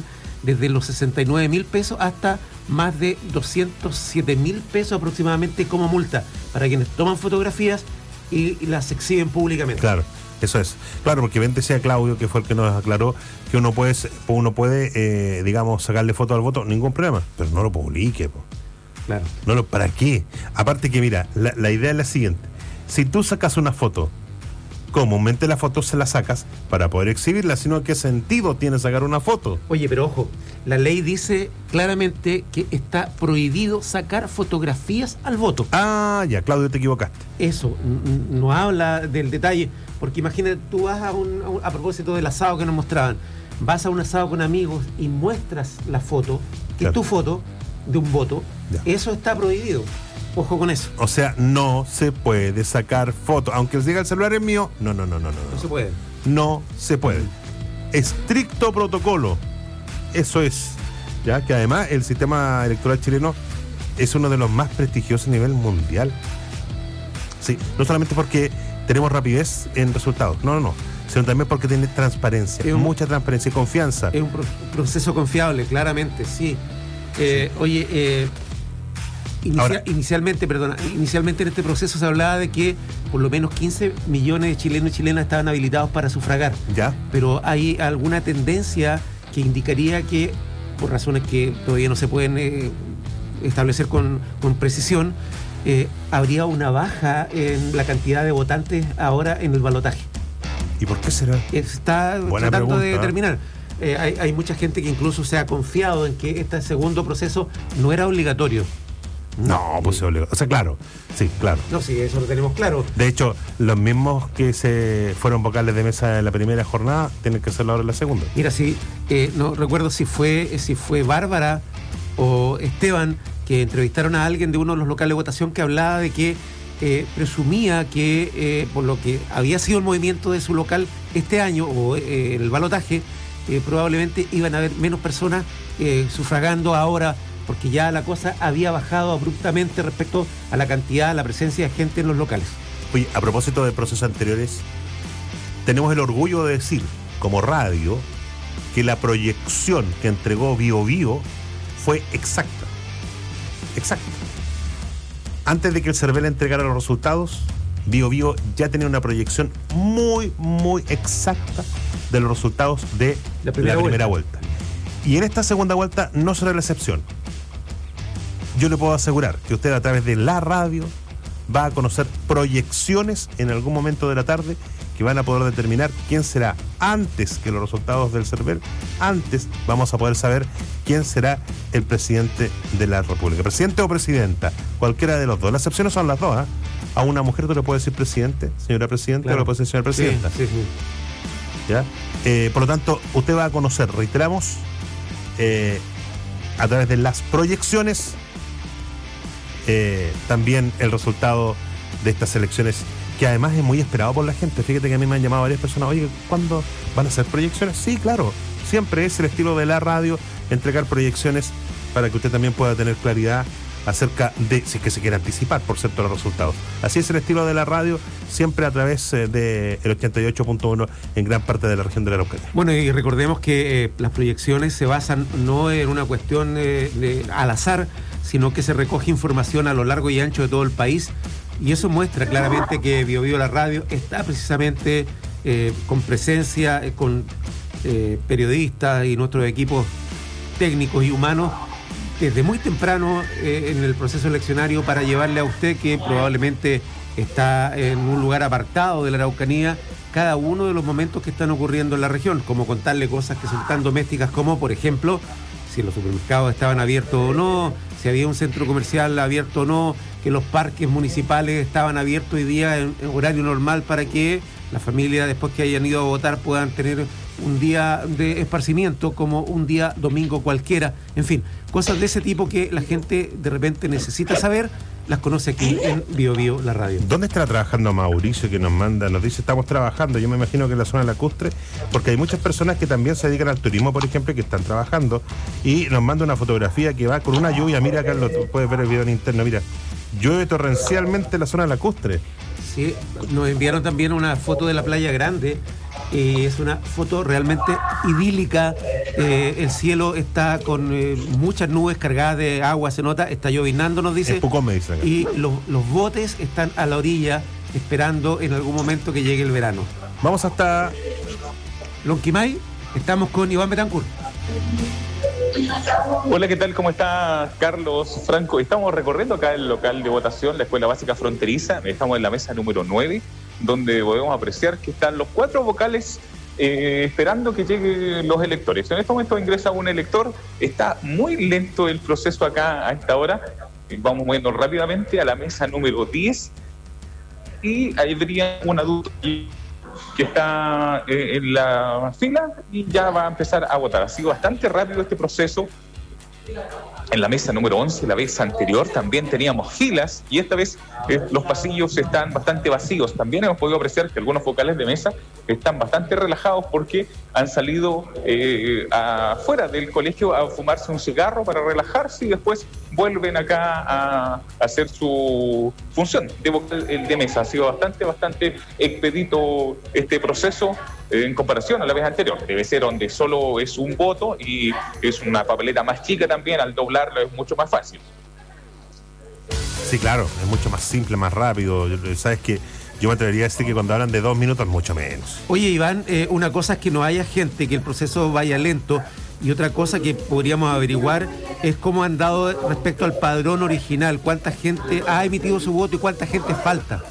desde los sesenta y nueve mil pesos hasta más de doscientos siete mil pesos aproximadamente como multa para quienes toman fotografías y, y las exhiben públicamente. Claro, eso es. Claro, porque bien decía Claudio, que fue el que nos aclaró, que uno puede, uno puede eh, digamos, sacarle foto al voto, ningún problema, pero no lo publique, po. Claro. No lo, ¿para qué? Aparte que, mira, la, la idea es la siguiente. Si tú sacas una foto, comúnmente la foto se la sacas para poder exhibirla, sino ¿qué sentido tiene sacar una foto? Oye, pero ojo, la ley dice claramente que está prohibido sacar fotografías al voto. Ah, ya, Claudio, te equivocaste. Eso, n- no habla del detalle, porque imagínate, tú vas a un, a un, a propósito del asado que nos mostraban, vas a un asado con amigos y muestras la foto, que Claro. es tu foto de un voto, Ya. eso está prohibido. Ojo con eso. O sea, no se puede sacar fotos. Aunque les diga el celular es mío, no, no, no, no, no. No se puede. No se puede. Estricto protocolo. Eso es. Ya que además el sistema electoral chileno es uno de los más prestigiosos a nivel mundial. Sí, no solamente porque tenemos rapidez en resultados, no, no, no, sino también porque tiene transparencia, un, mucha transparencia y confianza. Es un pro- proceso confiable, claramente, sí. Eh, sí. Oye, eh, inicia, Ahora, inicialmente, perdona, inicialmente en este proceso se hablaba de que por lo menos quince millones de chilenos y chilenas estaban habilitados para sufragar. Ya. Pero hay alguna tendencia que indicaría que, por razones que todavía no se pueden eh, establecer con, con precisión, eh, habría una baja en la cantidad de votantes ahora en el balotaje. ¿Y por qué será? Está Buena tratando pregunta, de determinar. Eh, hay, hay mucha gente que incluso se ha confiado en que este segundo proceso no era obligatorio. No, pues se obligó. O sea, claro, sí, claro. No, sí, eso lo tenemos claro. De hecho, los mismos que se fueron vocales de mesa en la primera jornada tienen que hacerlo ahora en la segunda. Mira, sí, eh, no recuerdo si fue, si fue Bárbara o Esteban que entrevistaron a alguien de uno de los locales de votación que hablaba de que eh, presumía que eh, por lo que había sido el movimiento de su local este año o eh, el balotaje, eh, probablemente iban a haber menos personas eh, sufragando ahora, porque ya la cosa había bajado abruptamente respecto a la cantidad, a la presencia de gente en los locales. Oye, a propósito de procesos anteriores, tenemos el orgullo de decir, como radio, que la proyección que entregó Bio Bio fue exacta. Exacta. Antes de que el CERVEL entregara los resultados, Bio Bio ya tenía una proyección muy, muy exacta de los resultados de la primera, la primera vuelta. vuelta. Y en esta segunda vuelta no será la excepción. Yo le puedo asegurar que usted a través de la radio va a conocer proyecciones en algún momento de la tarde que van a poder determinar quién será antes que los resultados del CERVEL. Antes vamos a poder saber quién será el presidente de la República. Presidente o presidenta, cualquiera de los dos. Las excepciones son las dos, ¿eh? A una mujer tú le puedes decir presidente, señora presidenta, claro. O le puedes decir señora presidenta. Sí, sí, sí. ¿Ya? Eh, por lo tanto, usted va a conocer, reiteramos, eh, a través de las proyecciones, eh, también el resultado de estas elecciones, que además es muy esperado por la gente. Fíjate que a mí me han llamado varias personas, oye, ¿cuándo van a hacer proyecciones? Sí, claro, siempre es el estilo de la radio, entregar proyecciones para que usted también pueda tener claridad acerca de, si es que se quiere anticipar, por cierto, los resultados. Así es el estilo de la radio, siempre a través eh, del ochenta y ocho punto uno en gran parte de la región de la Araucanía. Bueno, y recordemos que eh, las proyecciones se basan no en una cuestión eh, de, al azar, sino que se recoge información a lo largo y ancho de todo el país, y eso muestra claramente que Bio Bio la radio está precisamente eh, con presencia, eh, con eh, periodistas y nuestros equipos técnicos y humanos desde muy temprano eh, en el proceso eleccionario para llevarle a usted, que probablemente está en un lugar apartado de la Araucanía, cada uno de los momentos que están ocurriendo en la región, como contarle cosas que son tan domésticas como, por ejemplo, si los supermercados estaban abiertos o no, si había un centro comercial abierto o no, que los parques municipales estaban abiertos hoy día en, en horario normal para que las familias, después que hayan ido a votar, puedan tener un día de esparcimiento como un día domingo cualquiera. En fin, cosas de ese tipo que la gente de repente necesita saber, las conoce aquí en Bio Bio, la radio. ¿Dónde está trabajando Mauricio, que nos manda, nos dice estamos trabajando? Yo me imagino que en la zona lacustre, porque hay muchas personas que también se dedican al turismo, por ejemplo, que están trabajando, y nos manda una fotografía que va con una lluvia. Mira, Carlos, tú puedes ver el video en interno, mira, llueve torrencialmente en la zona lacustre. Sí, nos enviaron también una foto de la Playa Grande, Eh, es una foto realmente idílica. Eh, el cielo está con eh, muchas nubes cargadas de agua, se nota, está llovinando, nos dice. Es poco, me dicen. Y los, los botes están a la orilla esperando en algún momento que llegue el verano. Vamos hasta Lonquimay, estamos con Iván Betancourt. Hola, ¿qué tal? ¿Cómo está Carlos, Franco? Estamos recorriendo acá el local de votación, la Escuela Básica Fronteriza. Estamos en la mesa número nueve, donde podemos apreciar que están los cuatro vocales eh, esperando que lleguen los electores. En este momento ingresa un elector. Está muy lento el proceso acá a esta hora. Vamos moviendo rápidamente a la mesa número diez. Y ahí habría un adulto que está eh, en la fila y ya va a empezar a votar. Ha sido bastante rápido este proceso. En la mesa número once, la vez anterior, también teníamos filas y esta vez eh, los pasillos están bastante vacíos. También hemos podido apreciar que algunos vocales de mesa están bastante relajados porque han salido eh, afuera del colegio a fumarse un cigarro para relajarse y después vuelven acá a hacer su función de vocal de mesa. Ha sido bastante, bastante expedito este proceso en comparación a la vez anterior. Debe ser donde solo es un voto y es una papeleta más chica también, al doblarlo es mucho más fácil. Sí, claro, es mucho más simple, más rápido. Sabes que yo me atrevería a decir que cuando hablan de dos minutos, mucho menos. Oye, Iván, eh, una cosa es que no haya gente, que el proceso vaya lento, y otra cosa que podríamos averiguar es cómo han dado respecto al padrón original, cuánta gente ha emitido su voto y cuánta gente falta.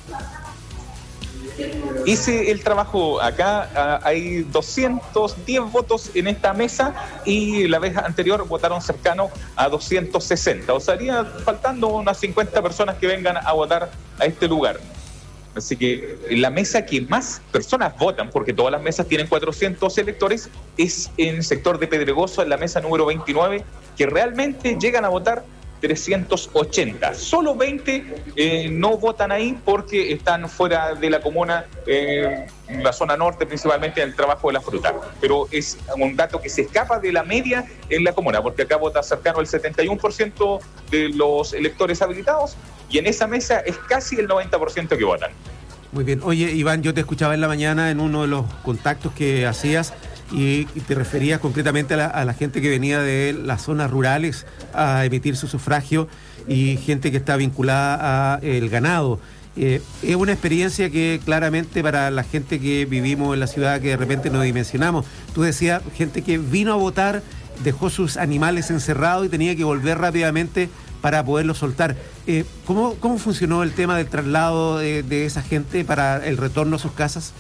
Hice el trabajo acá, hay doscientos diez votos en esta mesa y la vez anterior votaron cercano a doscientos sesenta, o sea, estaría faltando unas cincuenta personas que vengan a votar a este lugar. Así que la mesa que más personas votan, porque todas las mesas tienen cuatrocientos electores, es en el sector de Pedregoso, en la mesa número veintinueve, que realmente llegan a votar trescientos ochenta. Solo veinte eh, no votan ahí porque están fuera de la comuna, eh, en la zona norte, principalmente en el trabajo de la fruta. Pero es un dato que se escapa de la media en la comuna, porque acá vota cercano al setenta y uno por ciento de los electores habilitados y en esa mesa es casi el noventa por ciento que votan. Muy bien. Oye, Iván, yo te escuchaba en la mañana en uno de los contactos que hacías y te referías concretamente a la, a la gente que venía de las zonas rurales a emitir su sufragio y gente que está vinculada al ganado. Eh, es una experiencia que claramente para la gente que vivimos en la ciudad que de repente no dimensionamos. Tú decías, gente que vino a votar, dejó sus animales encerrados y tenía que volver rápidamente para poderlos soltar. Eh, ¿cómo, ¿Cómo funcionó el tema del traslado de, de esa gente para el retorno a sus casas?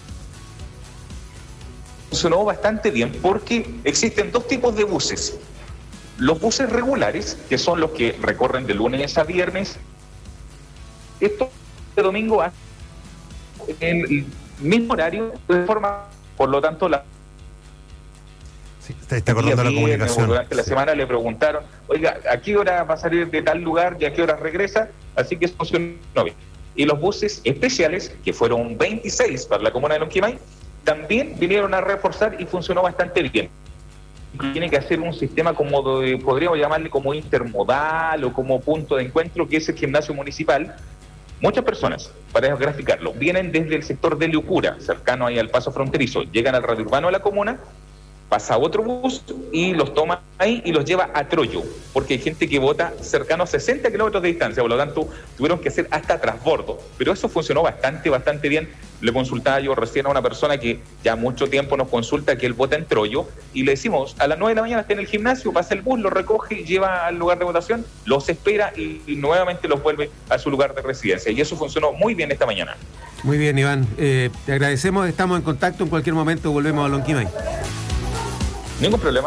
Funcionó bastante bien porque existen dos tipos de buses. Los buses regulares, que son los que recorren de lunes a viernes. Esto de domingo a en el mismo horario de forma, por lo tanto la sí, está, está cortando la comunicación. Durante la semana le preguntaron, oiga, ¿a qué hora va a salir de tal lugar y a qué hora regresa? Así que funcionó bien. Y los buses especiales, que fueron veintiséis para la comuna de Lonquimay, también vinieron a reforzar y funcionó bastante bien. Tiene que hacer un sistema como de, podríamos llamarle como intermodal o como punto de encuentro, que es el gimnasio municipal. Muchas personas, para graficarlo, vienen desde el sector de Liucura, cercano ahí al paso fronterizo, llegan al radio urbano de la comuna, pasa otro bus y los toma ahí y los lleva a Troyo, porque hay gente que vota cercano a sesenta kilómetros de distancia, por lo tanto tuvieron que hacer hasta transbordo, pero eso funcionó bastante, bastante bien. Le consultaba yo recién a una persona que ya mucho tiempo nos consulta que él vota en Troyo y le decimos, a las nueve de la mañana está en el gimnasio, pasa el bus, lo recoge, lleva al lugar de votación, los espera y, y nuevamente los vuelve a su lugar de residencia, y eso funcionó muy bien esta mañana. Muy bien, Iván, eh, te agradecemos, estamos en contacto, en cualquier momento volvemos a Lonquimay. Ningún problema.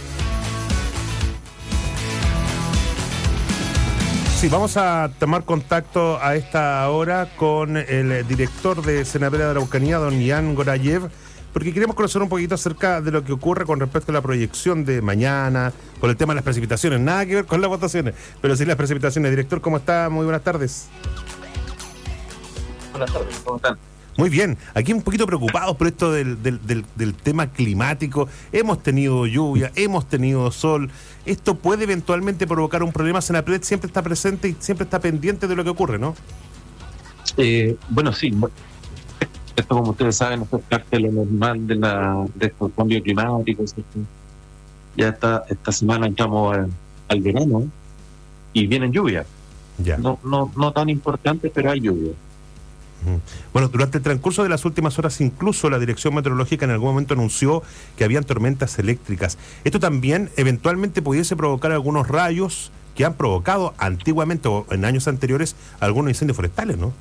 Sí, vamos a tomar contacto a esta hora con el director de Senapred de Araucanía, don Ian Gorayev, porque queremos conocer un poquito acerca de lo que ocurre con respecto a la proyección de mañana, con el tema de las precipitaciones. Nada que ver con las votaciones, pero sí las precipitaciones. Director, ¿cómo está? Muy buenas tardes. Buenas tardes, ¿cómo están? Muy bien, aquí un poquito preocupados por esto del, del, del, del tema climático. Hemos tenido lluvia, hemos tenido sol. Esto puede eventualmente provocar un problema. Senapred siempre está presente y siempre está pendiente de lo que ocurre, ¿no? Eh, bueno, sí. esto, como ustedes saben, esto es parte de lo normal de, la, de estos cambios climáticos, ¿cierto? Ya esta, esta semana entramos al, al verano y vienen lluvias. Ya. No, no, no tan importantes, pero hay lluvia. Bueno, durante el transcurso de las últimas horas, incluso la Dirección Meteorológica en algún momento anunció que habían tormentas eléctricas. Esto también eventualmente pudiese provocar algunos rayos que han provocado antiguamente o en años anteriores algunos incendios forestales, ¿no?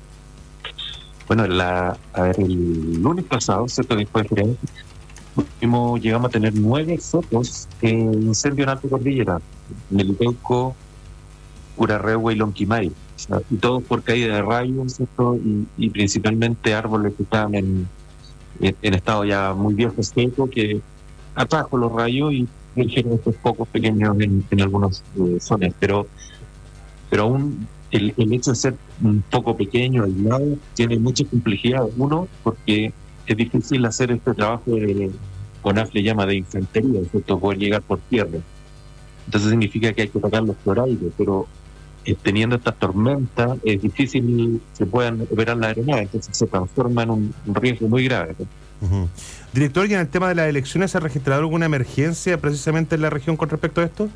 Bueno, la, a ver, el lunes pasado, ¿cierto? Después de febrero, llegamos a tener nueve focos de incendio en Alta Cordillera, Melipeuco, Curarrehue y Lonquimay. O sea, y todo por caída de rayos, ¿cierto? Y, y principalmente árboles que estaban en, en, en estado ya muy viejo, seco, que atrajo los rayos y hicieron estos focos pequeños en, en algunas eh, zonas. Pero, pero aún el, el hecho de ser un foco pequeño, aislado, tiene mucha complejidad. Uno, porque es difícil hacer este trabajo de, con AF le llama de infantería, ¿cierto? Poder llegar por tierra. Entonces significa que hay que atacarlos por aire, pero eh, teniendo estas tormentas es difícil que puedan operar la aeronave, entonces se transforma en un, un riesgo muy grave, ¿no? Uh-huh. Director, ¿y en el tema de las elecciones se ha registrado alguna emergencia precisamente en la región con respecto a esto?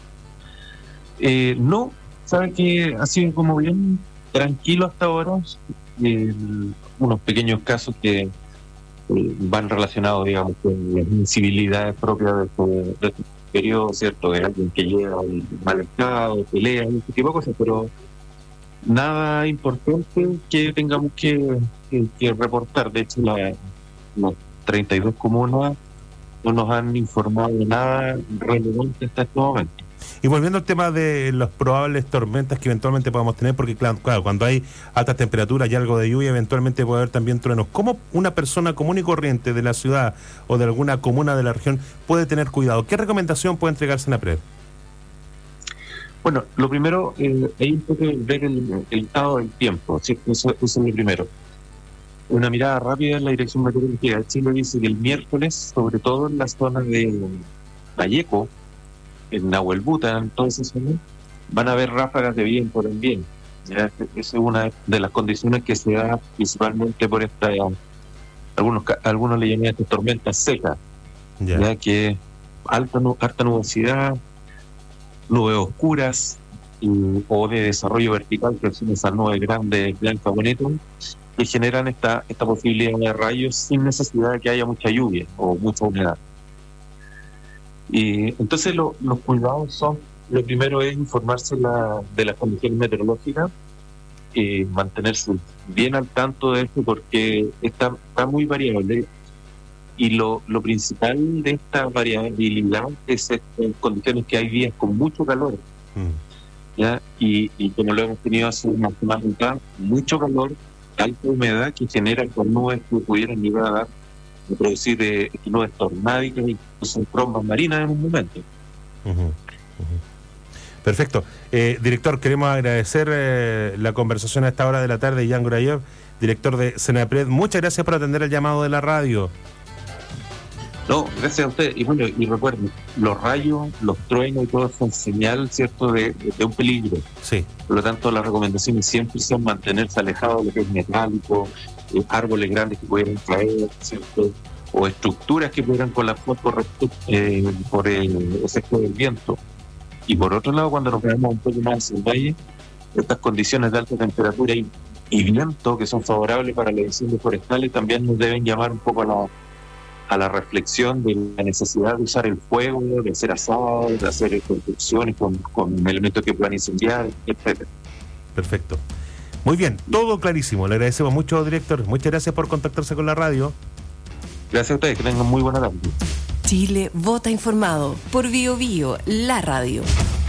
Eh, no, sabe que ha sido como bien tranquilo hasta ahora, eh, unos pequeños casos que eh, van relacionados, digamos, con las incivilidades propias de este, de este periodo, ¿cierto? De alguien que llega al mal estado, pelea, ese tipo de cosas, pero nada importante que tengamos que, que, que reportar. De hecho, la, las treinta y dos comunas no nos han informado de nada relevante hasta este momento. Y volviendo al tema de las probables tormentas que eventualmente podamos tener, porque claro, cuando hay altas temperaturas y algo de lluvia, eventualmente puede haber también truenos. ¿Cómo una persona común y corriente de la ciudad o de alguna comuna de la región puede tener cuidado? ¿Qué recomendación puede entregarse en APRED? Bueno, lo primero, eh, hay un poco ver el, el estado del tiempo, ¿cierto? Eso, eso es lo primero. Una mirada rápida en la Dirección Meteorológica de Chile dice que el miércoles, sobre todo en las zonas de Valleco, en Nahuelbuta, en todas esas zonas, van a haber ráfagas de viento también. ¿Ya? Esa es una de las condiciones que se da principalmente por esta, algunos algunos le llaman estas tormentas secas, ya, ¿ya? Que alta, alta nubosidad, nubes oscuras y, o de desarrollo vertical, que son esas nubes grandes, blancas, bonitas, que generan esta, esta posibilidad de rayos sin necesidad de que haya mucha lluvia o mucha humedad. Y entonces lo, los cuidados son, lo primero es informarse la, de las condiciones meteorológicas, y mantenerse bien al tanto de esto porque está, está muy variable, y lo, lo principal de esta variabilidad es en condiciones que hay días con mucho calor, mm. ¿ya? Y, y como lo hemos tenido hace una semana acá, mucho calor, alta humedad que genera con nubes que pudieran llegar a dar a producir de nubes tornádicas y incluso trombas marinas en un momento. Uh-huh, uh-huh. Perfecto. Eh, director, queremos agradecer eh, la conversación a esta hora de la tarde. Jan Gurayev, director de Senapred, muchas gracias por atender el llamado de la radio. No, gracias a usted. Y bueno, y recuerden, los rayos, los truenos y todo son señal, ¿cierto?, de, de, de un peligro. Sí. Por lo tanto, las recomendaciones siempre son mantenerse alejados de lo que es metálico, eh, árboles grandes que pudieran caer, ¿cierto?, o estructuras que pudieran colapsar por, eh, por el efecto del viento. Y por otro lado, cuando nos quedamos un poco más en el valle, estas condiciones de alta temperatura y, y viento que son favorables para los incendios forestales también nos deben llamar un poco a la a la reflexión de la necesidad de usar el fuego, de hacer asados, de hacer construcciones con, con elementos que puedan incendiar, etcétera. Perfecto. Muy bien, todo clarísimo. Le agradecemos mucho, director. Muchas gracias por contactarse con la radio. Gracias a ustedes, que tengan muy buena tarde. Chile vota informado por Bio Bio, la radio.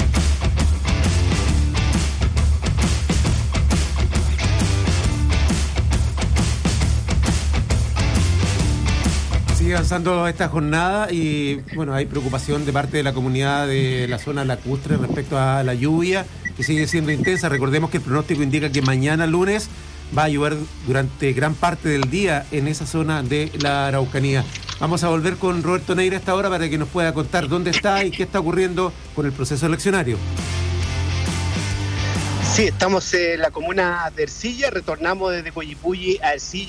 Sigue avanzando esta jornada y bueno, hay preocupación de parte de la comunidad de la zona lacustre respecto a la lluvia, que sigue siendo intensa. Recordemos que el pronóstico indica que mañana lunes va a llover durante gran parte del día en esa zona de la Araucanía. Vamos a volver con Roberto Neira a esta hora para que nos pueda contar dónde está y qué está ocurriendo con el proceso eleccionario. Sí, estamos en la comuna de Ercilla, retornamos desde Coyipulli a Ercilla,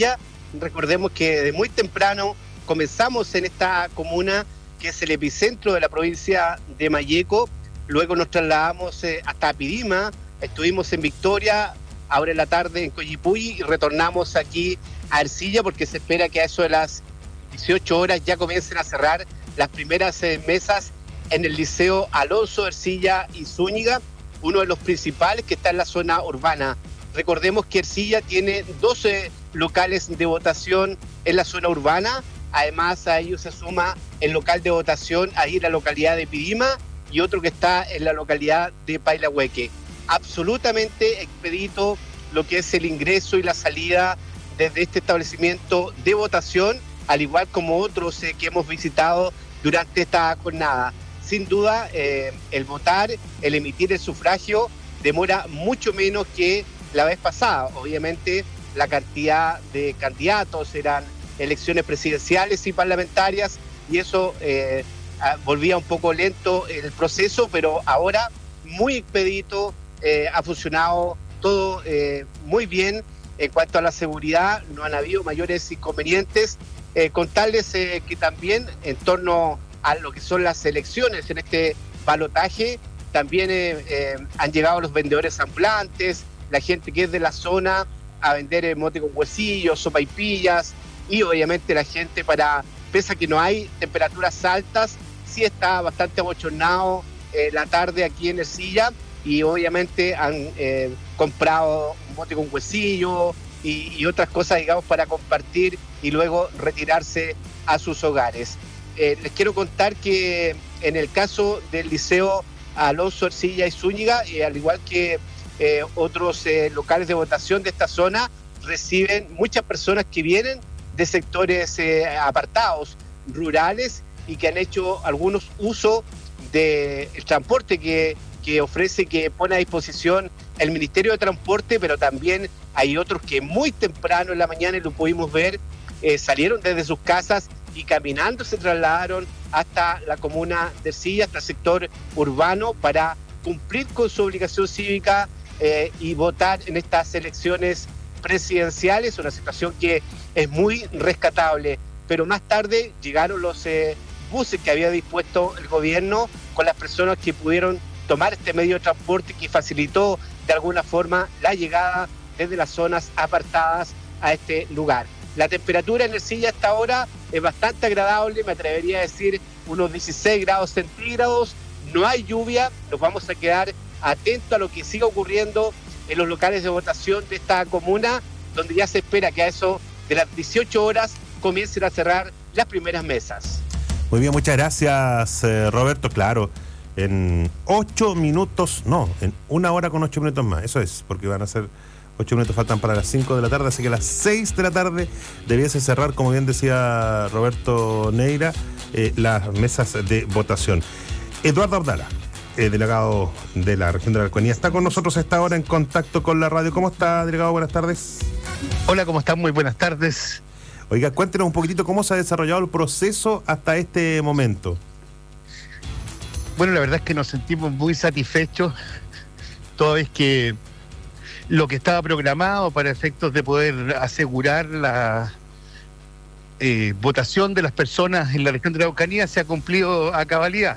Recordemos que de muy temprano comenzamos en esta comuna, que es el epicentro de la provincia de Malleco. Luego nos trasladamos eh, hasta Pidima, estuvimos en Victoria, ahora en la tarde en Coyipulli, y retornamos aquí a Ercilla, porque se espera que a eso de las dieciocho horas ya comiencen a cerrar las primeras eh, mesas en el Liceo Alonso, Ercilla y Zúñiga, uno de los principales que está en la zona urbana. Recordemos que Ercilla tiene doce locales de votación en la zona urbana. Además, a ello se suma el local de votación ahí en la localidad de Pidima y otro que está en la localidad de Pailahueque. Absolutamente expedito lo que es el ingreso y la salida desde este establecimiento de votación, al igual como otros eh, que hemos visitado durante esta jornada. Sin duda, eh, el votar, el emitir el sufragio, demora mucho menos que la vez pasada. Obviamente, la cantidad de candidatos eran elecciones presidenciales y parlamentarias, y eso eh, volvía un poco lento el proceso, pero ahora muy expedito, eh, ha funcionado todo eh, muy bien. En cuanto a la seguridad, no han habido mayores inconvenientes. Eh, contarles eh, que también en torno a lo que son las elecciones en este balotaje, también eh, eh, han llegado los vendedores ambulantes, la gente que es de la zona a vender eh, mote con huesillos, sopaipillas, y obviamente la gente para, pese a que no hay temperaturas altas, sí está bastante abochornado eh, la tarde aquí en Ercilla, y obviamente han eh, comprado un mote con huesillo y, y otras cosas, digamos, para compartir y luego retirarse a sus hogares. Eh, les quiero contar que en el caso del Liceo Alonso, Ercilla y Zúñiga, eh, al igual que eh, otros eh, locales de votación de esta zona, reciben muchas personas que vienen de sectores eh, apartados, rurales, y que han hecho algunos uso del transporte que, que ofrece, que pone a disposición el Ministerio de Transporte, pero también hay otros que muy temprano en la mañana, y lo pudimos ver, eh, salieron desde sus casas y caminando se trasladaron hasta la comuna de Ercilla, hasta el sector urbano, para cumplir con su obligación cívica eh, y votar en estas elecciones presidenciales, una situación que es muy rescatable. Pero más tarde llegaron los eh, buses que había dispuesto el gobierno con las personas que pudieron tomar este medio de transporte, que facilitó de alguna forma la llegada desde las zonas apartadas a este lugar. La temperatura en Ercilla hasta ahora es bastante agradable, me atrevería a decir unos dieciséis grados centígrados, no hay lluvia, nos vamos a quedar atentos a lo que siga ocurriendo en los locales de votación de esta comuna, donde ya se espera que a eso de las dieciocho horas comiencen a cerrar las primeras mesas. Muy bien, muchas gracias, eh, Roberto. Claro, en ocho minutos, no, en una hora con ocho minutos más, eso es, porque van a ser ocho minutos, faltan para las cinco de la tarde, así que a las seis de la tarde debiese cerrar, como bien decía Roberto Neira, eh, las mesas de votación. Eduardo Abdala, eh, delegado de la región de la Araucanía, está con nosotros a esta hora en contacto con la radio. ¿Cómo está, delegado? Buenas tardes. Hola, ¿cómo están? Muy buenas tardes. Oiga, cuéntenos un poquitito cómo se ha desarrollado el proceso hasta este momento. Bueno, la verdad es que nos sentimos muy satisfechos, toda vez que lo que estaba programado para efectos de poder asegurar la eh, votación de las personas en la región de la Araucanía se ha cumplido a cabalidad.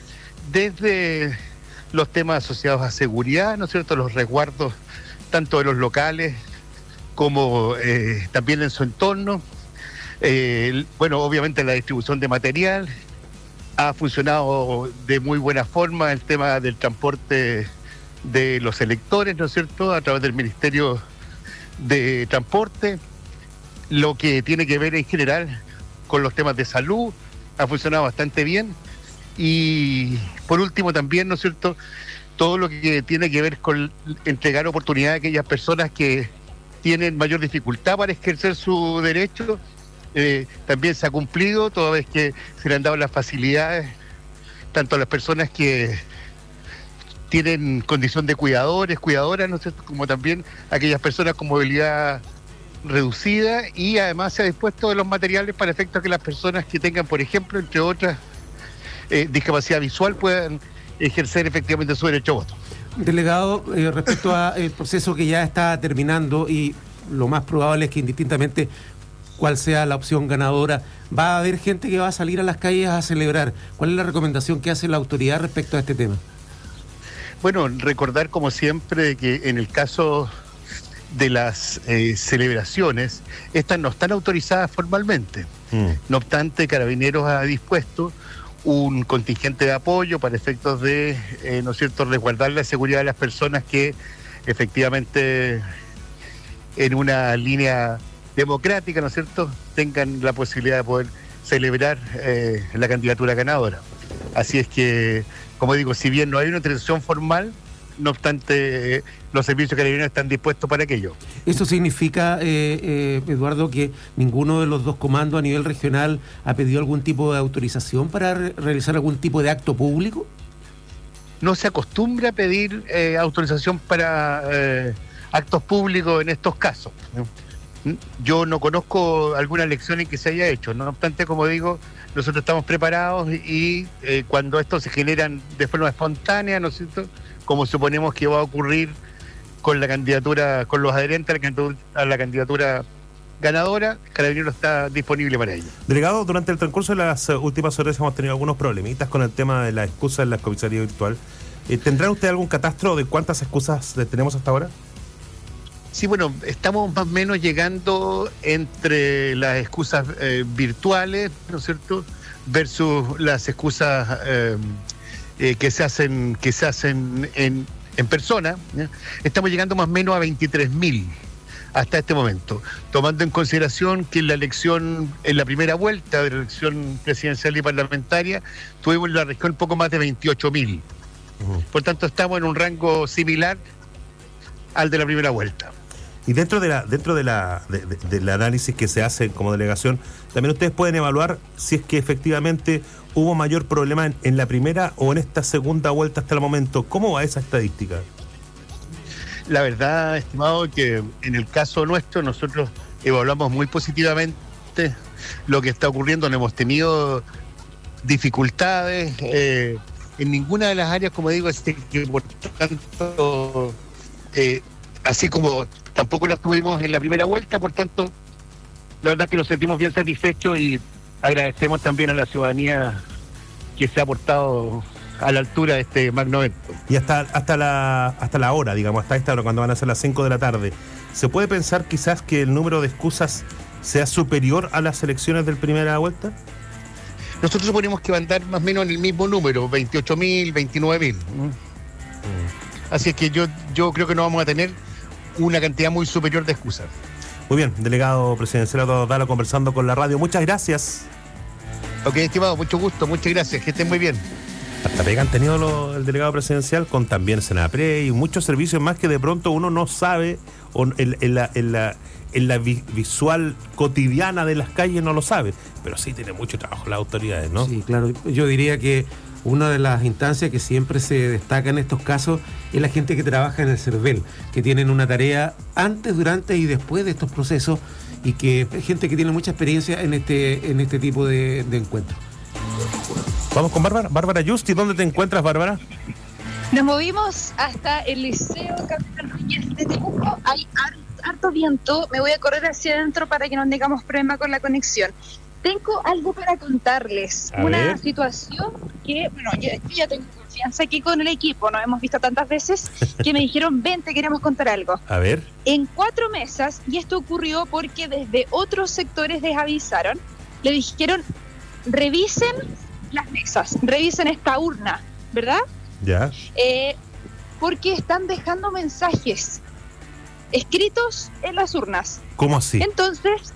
Desde los temas asociados a seguridad, ¿no es cierto?, los resguardos tanto de los locales como eh, también en su entorno. Eh, bueno, obviamente la distribución de material ha funcionado de muy buena forma, el tema del transporte de los electores, ¿no es cierto?, a través del Ministerio de Transporte. Lo que tiene que ver en general con los temas de salud ha funcionado bastante bien. Y por último también, ¿no es cierto?, todo lo que tiene que ver con entregar oportunidad a aquellas personas que tienen mayor dificultad para ejercer su derecho, eh, también se ha cumplido, toda vez que se le han dado las facilidades tanto a las personas que tienen condición de cuidadores, cuidadoras, ¿no es cierto?, como también aquellas personas con movilidad reducida, y además se ha dispuesto de los materiales para efectos que las personas que tengan, por ejemplo, entre otras, eh, discapacidad visual puedan ejercer efectivamente su derecho a voto. Delegado, eh, respecto al proceso que ya está terminando, y lo más probable es que indistintamente cuál sea la opción ganadora. Va a haber gente que va a salir a las calles a celebrar. ¿Cuál es la recomendación que hace la autoridad respecto a este tema? Bueno, recordar como siempre que en el caso de las eh, celebraciones, estas no están autorizadas formalmente. Mm. No obstante, Carabineros ha dispuesto un contingente de apoyo para efectos de, eh, ¿no es cierto?, resguardar la seguridad de las personas que efectivamente en una línea democrática, ¿no es cierto?, tengan la posibilidad de poder celebrar eh, la candidatura ganadora. Así es que, como digo, si bien no hay una autorización formal, no obstante, eh, los servicios carabineros están dispuestos para aquello. ¿Eso significa, eh, eh, Eduardo, que ninguno de los dos comandos a nivel regional ha pedido algún tipo de autorización para re- realizar algún tipo de acto público? No se acostumbra a pedir eh, autorización para eh, actos públicos en estos casos. Yo no conozco alguna lección en que se haya hecho. No obstante, como digo, nosotros estamos preparados y eh, cuando estos se generan de forma espontánea, ¿no es cierto?, como suponemos que va a ocurrir con la candidatura, con los adherentes a la candidatura, a la candidatura ganadora, Carabineros está disponible para ello. Delegado, durante el transcurso de las últimas horas hemos tenido algunos problemitas con el tema de las excusas en la comisaría virtual. Eh, ¿Tendrá usted algún catastro de cuántas excusas tenemos hasta ahora? Sí, bueno, estamos más o menos llegando entre las excusas eh, virtuales, ¿no es cierto?, versus las excusas eh, eh, que se hacen que se hacen en, en persona. ¿Ya? Estamos llegando más o menos a veintitrés mil hasta este momento, tomando en consideración que en la elección, en la primera vuelta de la elección presidencial y parlamentaria, tuvimos en la región poco más de veintiocho mil. Uh-huh. Por tanto, estamos en un rango similar al de la primera vuelta. Y dentro de la dentro de la de, de, del análisis que se hace como delegación, también ustedes pueden evaluar si es que efectivamente hubo mayor problema en, en la primera o en esta segunda vuelta hasta el momento. ¿Cómo va esa estadística? La verdad, estimado, que en el caso nuestro nosotros evaluamos muy positivamente lo que está ocurriendo. No hemos tenido dificultades eh, en ninguna de las áreas, como digo, este, que por tanto, eh, así como tampoco las tuvimos en la primera vuelta. Por tanto, la verdad que nos sentimos bien satisfechos y agradecemos también a la ciudadanía que se ha portado a la altura de este magno evento. Y hasta hasta la hasta la hora, digamos, hasta esta hora, cuando van a ser las cinco de la tarde, ¿se puede pensar quizás que el número de excusas sea superior a las elecciones del primera vuelta? Nosotros suponemos que va a andar más o menos en el mismo número, veintiocho mil, veintinueve mil. Mm. Así es que yo, yo creo que no vamos a tener una cantidad muy superior de excusas. Muy bien, delegado presidencial Eduardo Dalo conversando con la radio. Muchas gracias. Ok, estimado, mucho gusto, muchas gracias, que estén muy bien. Hasta pega han tenido lo, el delegado presidencial con también Senapre y muchos servicios más que de pronto uno no sabe, o en, en la, en la, en la vi, visual cotidiana de las calles no lo sabe, pero sí tiene mucho trabajo las autoridades, ¿no? Sí, claro, yo diría que una de las instancias que siempre se destaca en estos casos es la gente que trabaja en el CERVEL, que tienen una tarea antes, durante y después de estos procesos y que es gente que tiene mucha experiencia en este, en este tipo de, de encuentros. Vamos con Bárbara. Bárbara Justi, ¿dónde te encuentras, Bárbara? Nos movimos hasta el Liceo Capitán Reyes de Temuco. Hay harto viento. Me voy a correr hacia adentro para que no tengamos problema con la conexión. Tengo algo para contarles. A Una ver. situación que, bueno, yo, yo ya tengo confianza aquí con el equipo. Nos hemos visto tantas veces que me dijeron, ven, te queremos contar algo. A ver. En cuatro mesas, y esto ocurrió porque desde otros sectores les avisaron, le dijeron, revisen las mesas, revisen esta urna, ¿verdad? Ya. Eh, porque están dejando mensajes escritos en las urnas. ¿Cómo así? Entonces,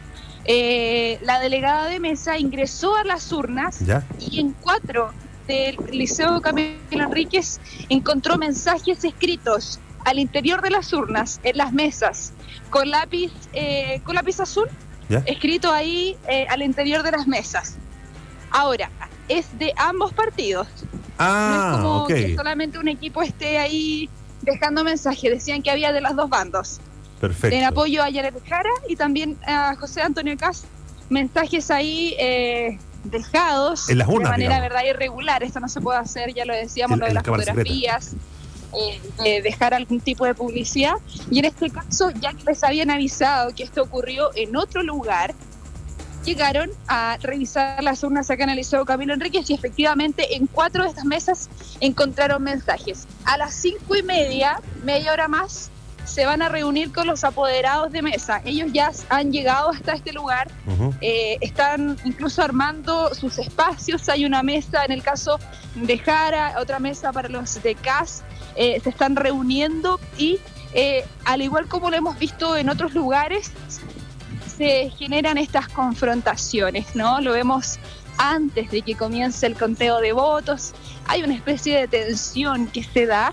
eh, la delegada de mesa ingresó a las urnas. ¿Ya? Y en cuatro del Liceo Camilo Enríquez encontró mensajes escritos al interior de las urnas, en las mesas, con lápiz, eh, con lápiz azul, ¿ya? Escrito ahí eh, al interior de las mesas. Ahora, es de ambos partidos. Ah, no es como okay. que solamente un equipo esté ahí dejando mensajes. Decían que había de los dos bandos. Perfecto. En apoyo a Janet Jara y también a José Antonio Kast. Mensajes ahí eh, dejados en las urnas, de manera digamos. verdad irregular. Esto no se puede hacer, ya lo decíamos, en, lo de las fotografías. eh, de dejar algún tipo de publicidad. Y en este caso, ya que les habían avisado que esto ocurrió en otro lugar, llegaron a revisar las urnas acá en el Liceo Camilo Enríquez y efectivamente en cuatro de estas mesas encontraron mensajes. A las cinco y media, media hora más, se van a reunir con los apoderados de mesa. Ellos ya han llegado hasta este lugar, uh-huh. eh, están incluso armando sus espacios. Hay una mesa en el caso de Jara, otra mesa para los de C A S, eh, se están reuniendo y eh, al igual como lo hemos visto en otros lugares, se generan estas confrontaciones, ¿no? Lo vemos antes de que comience el conteo de votos, hay una especie de tensión que se da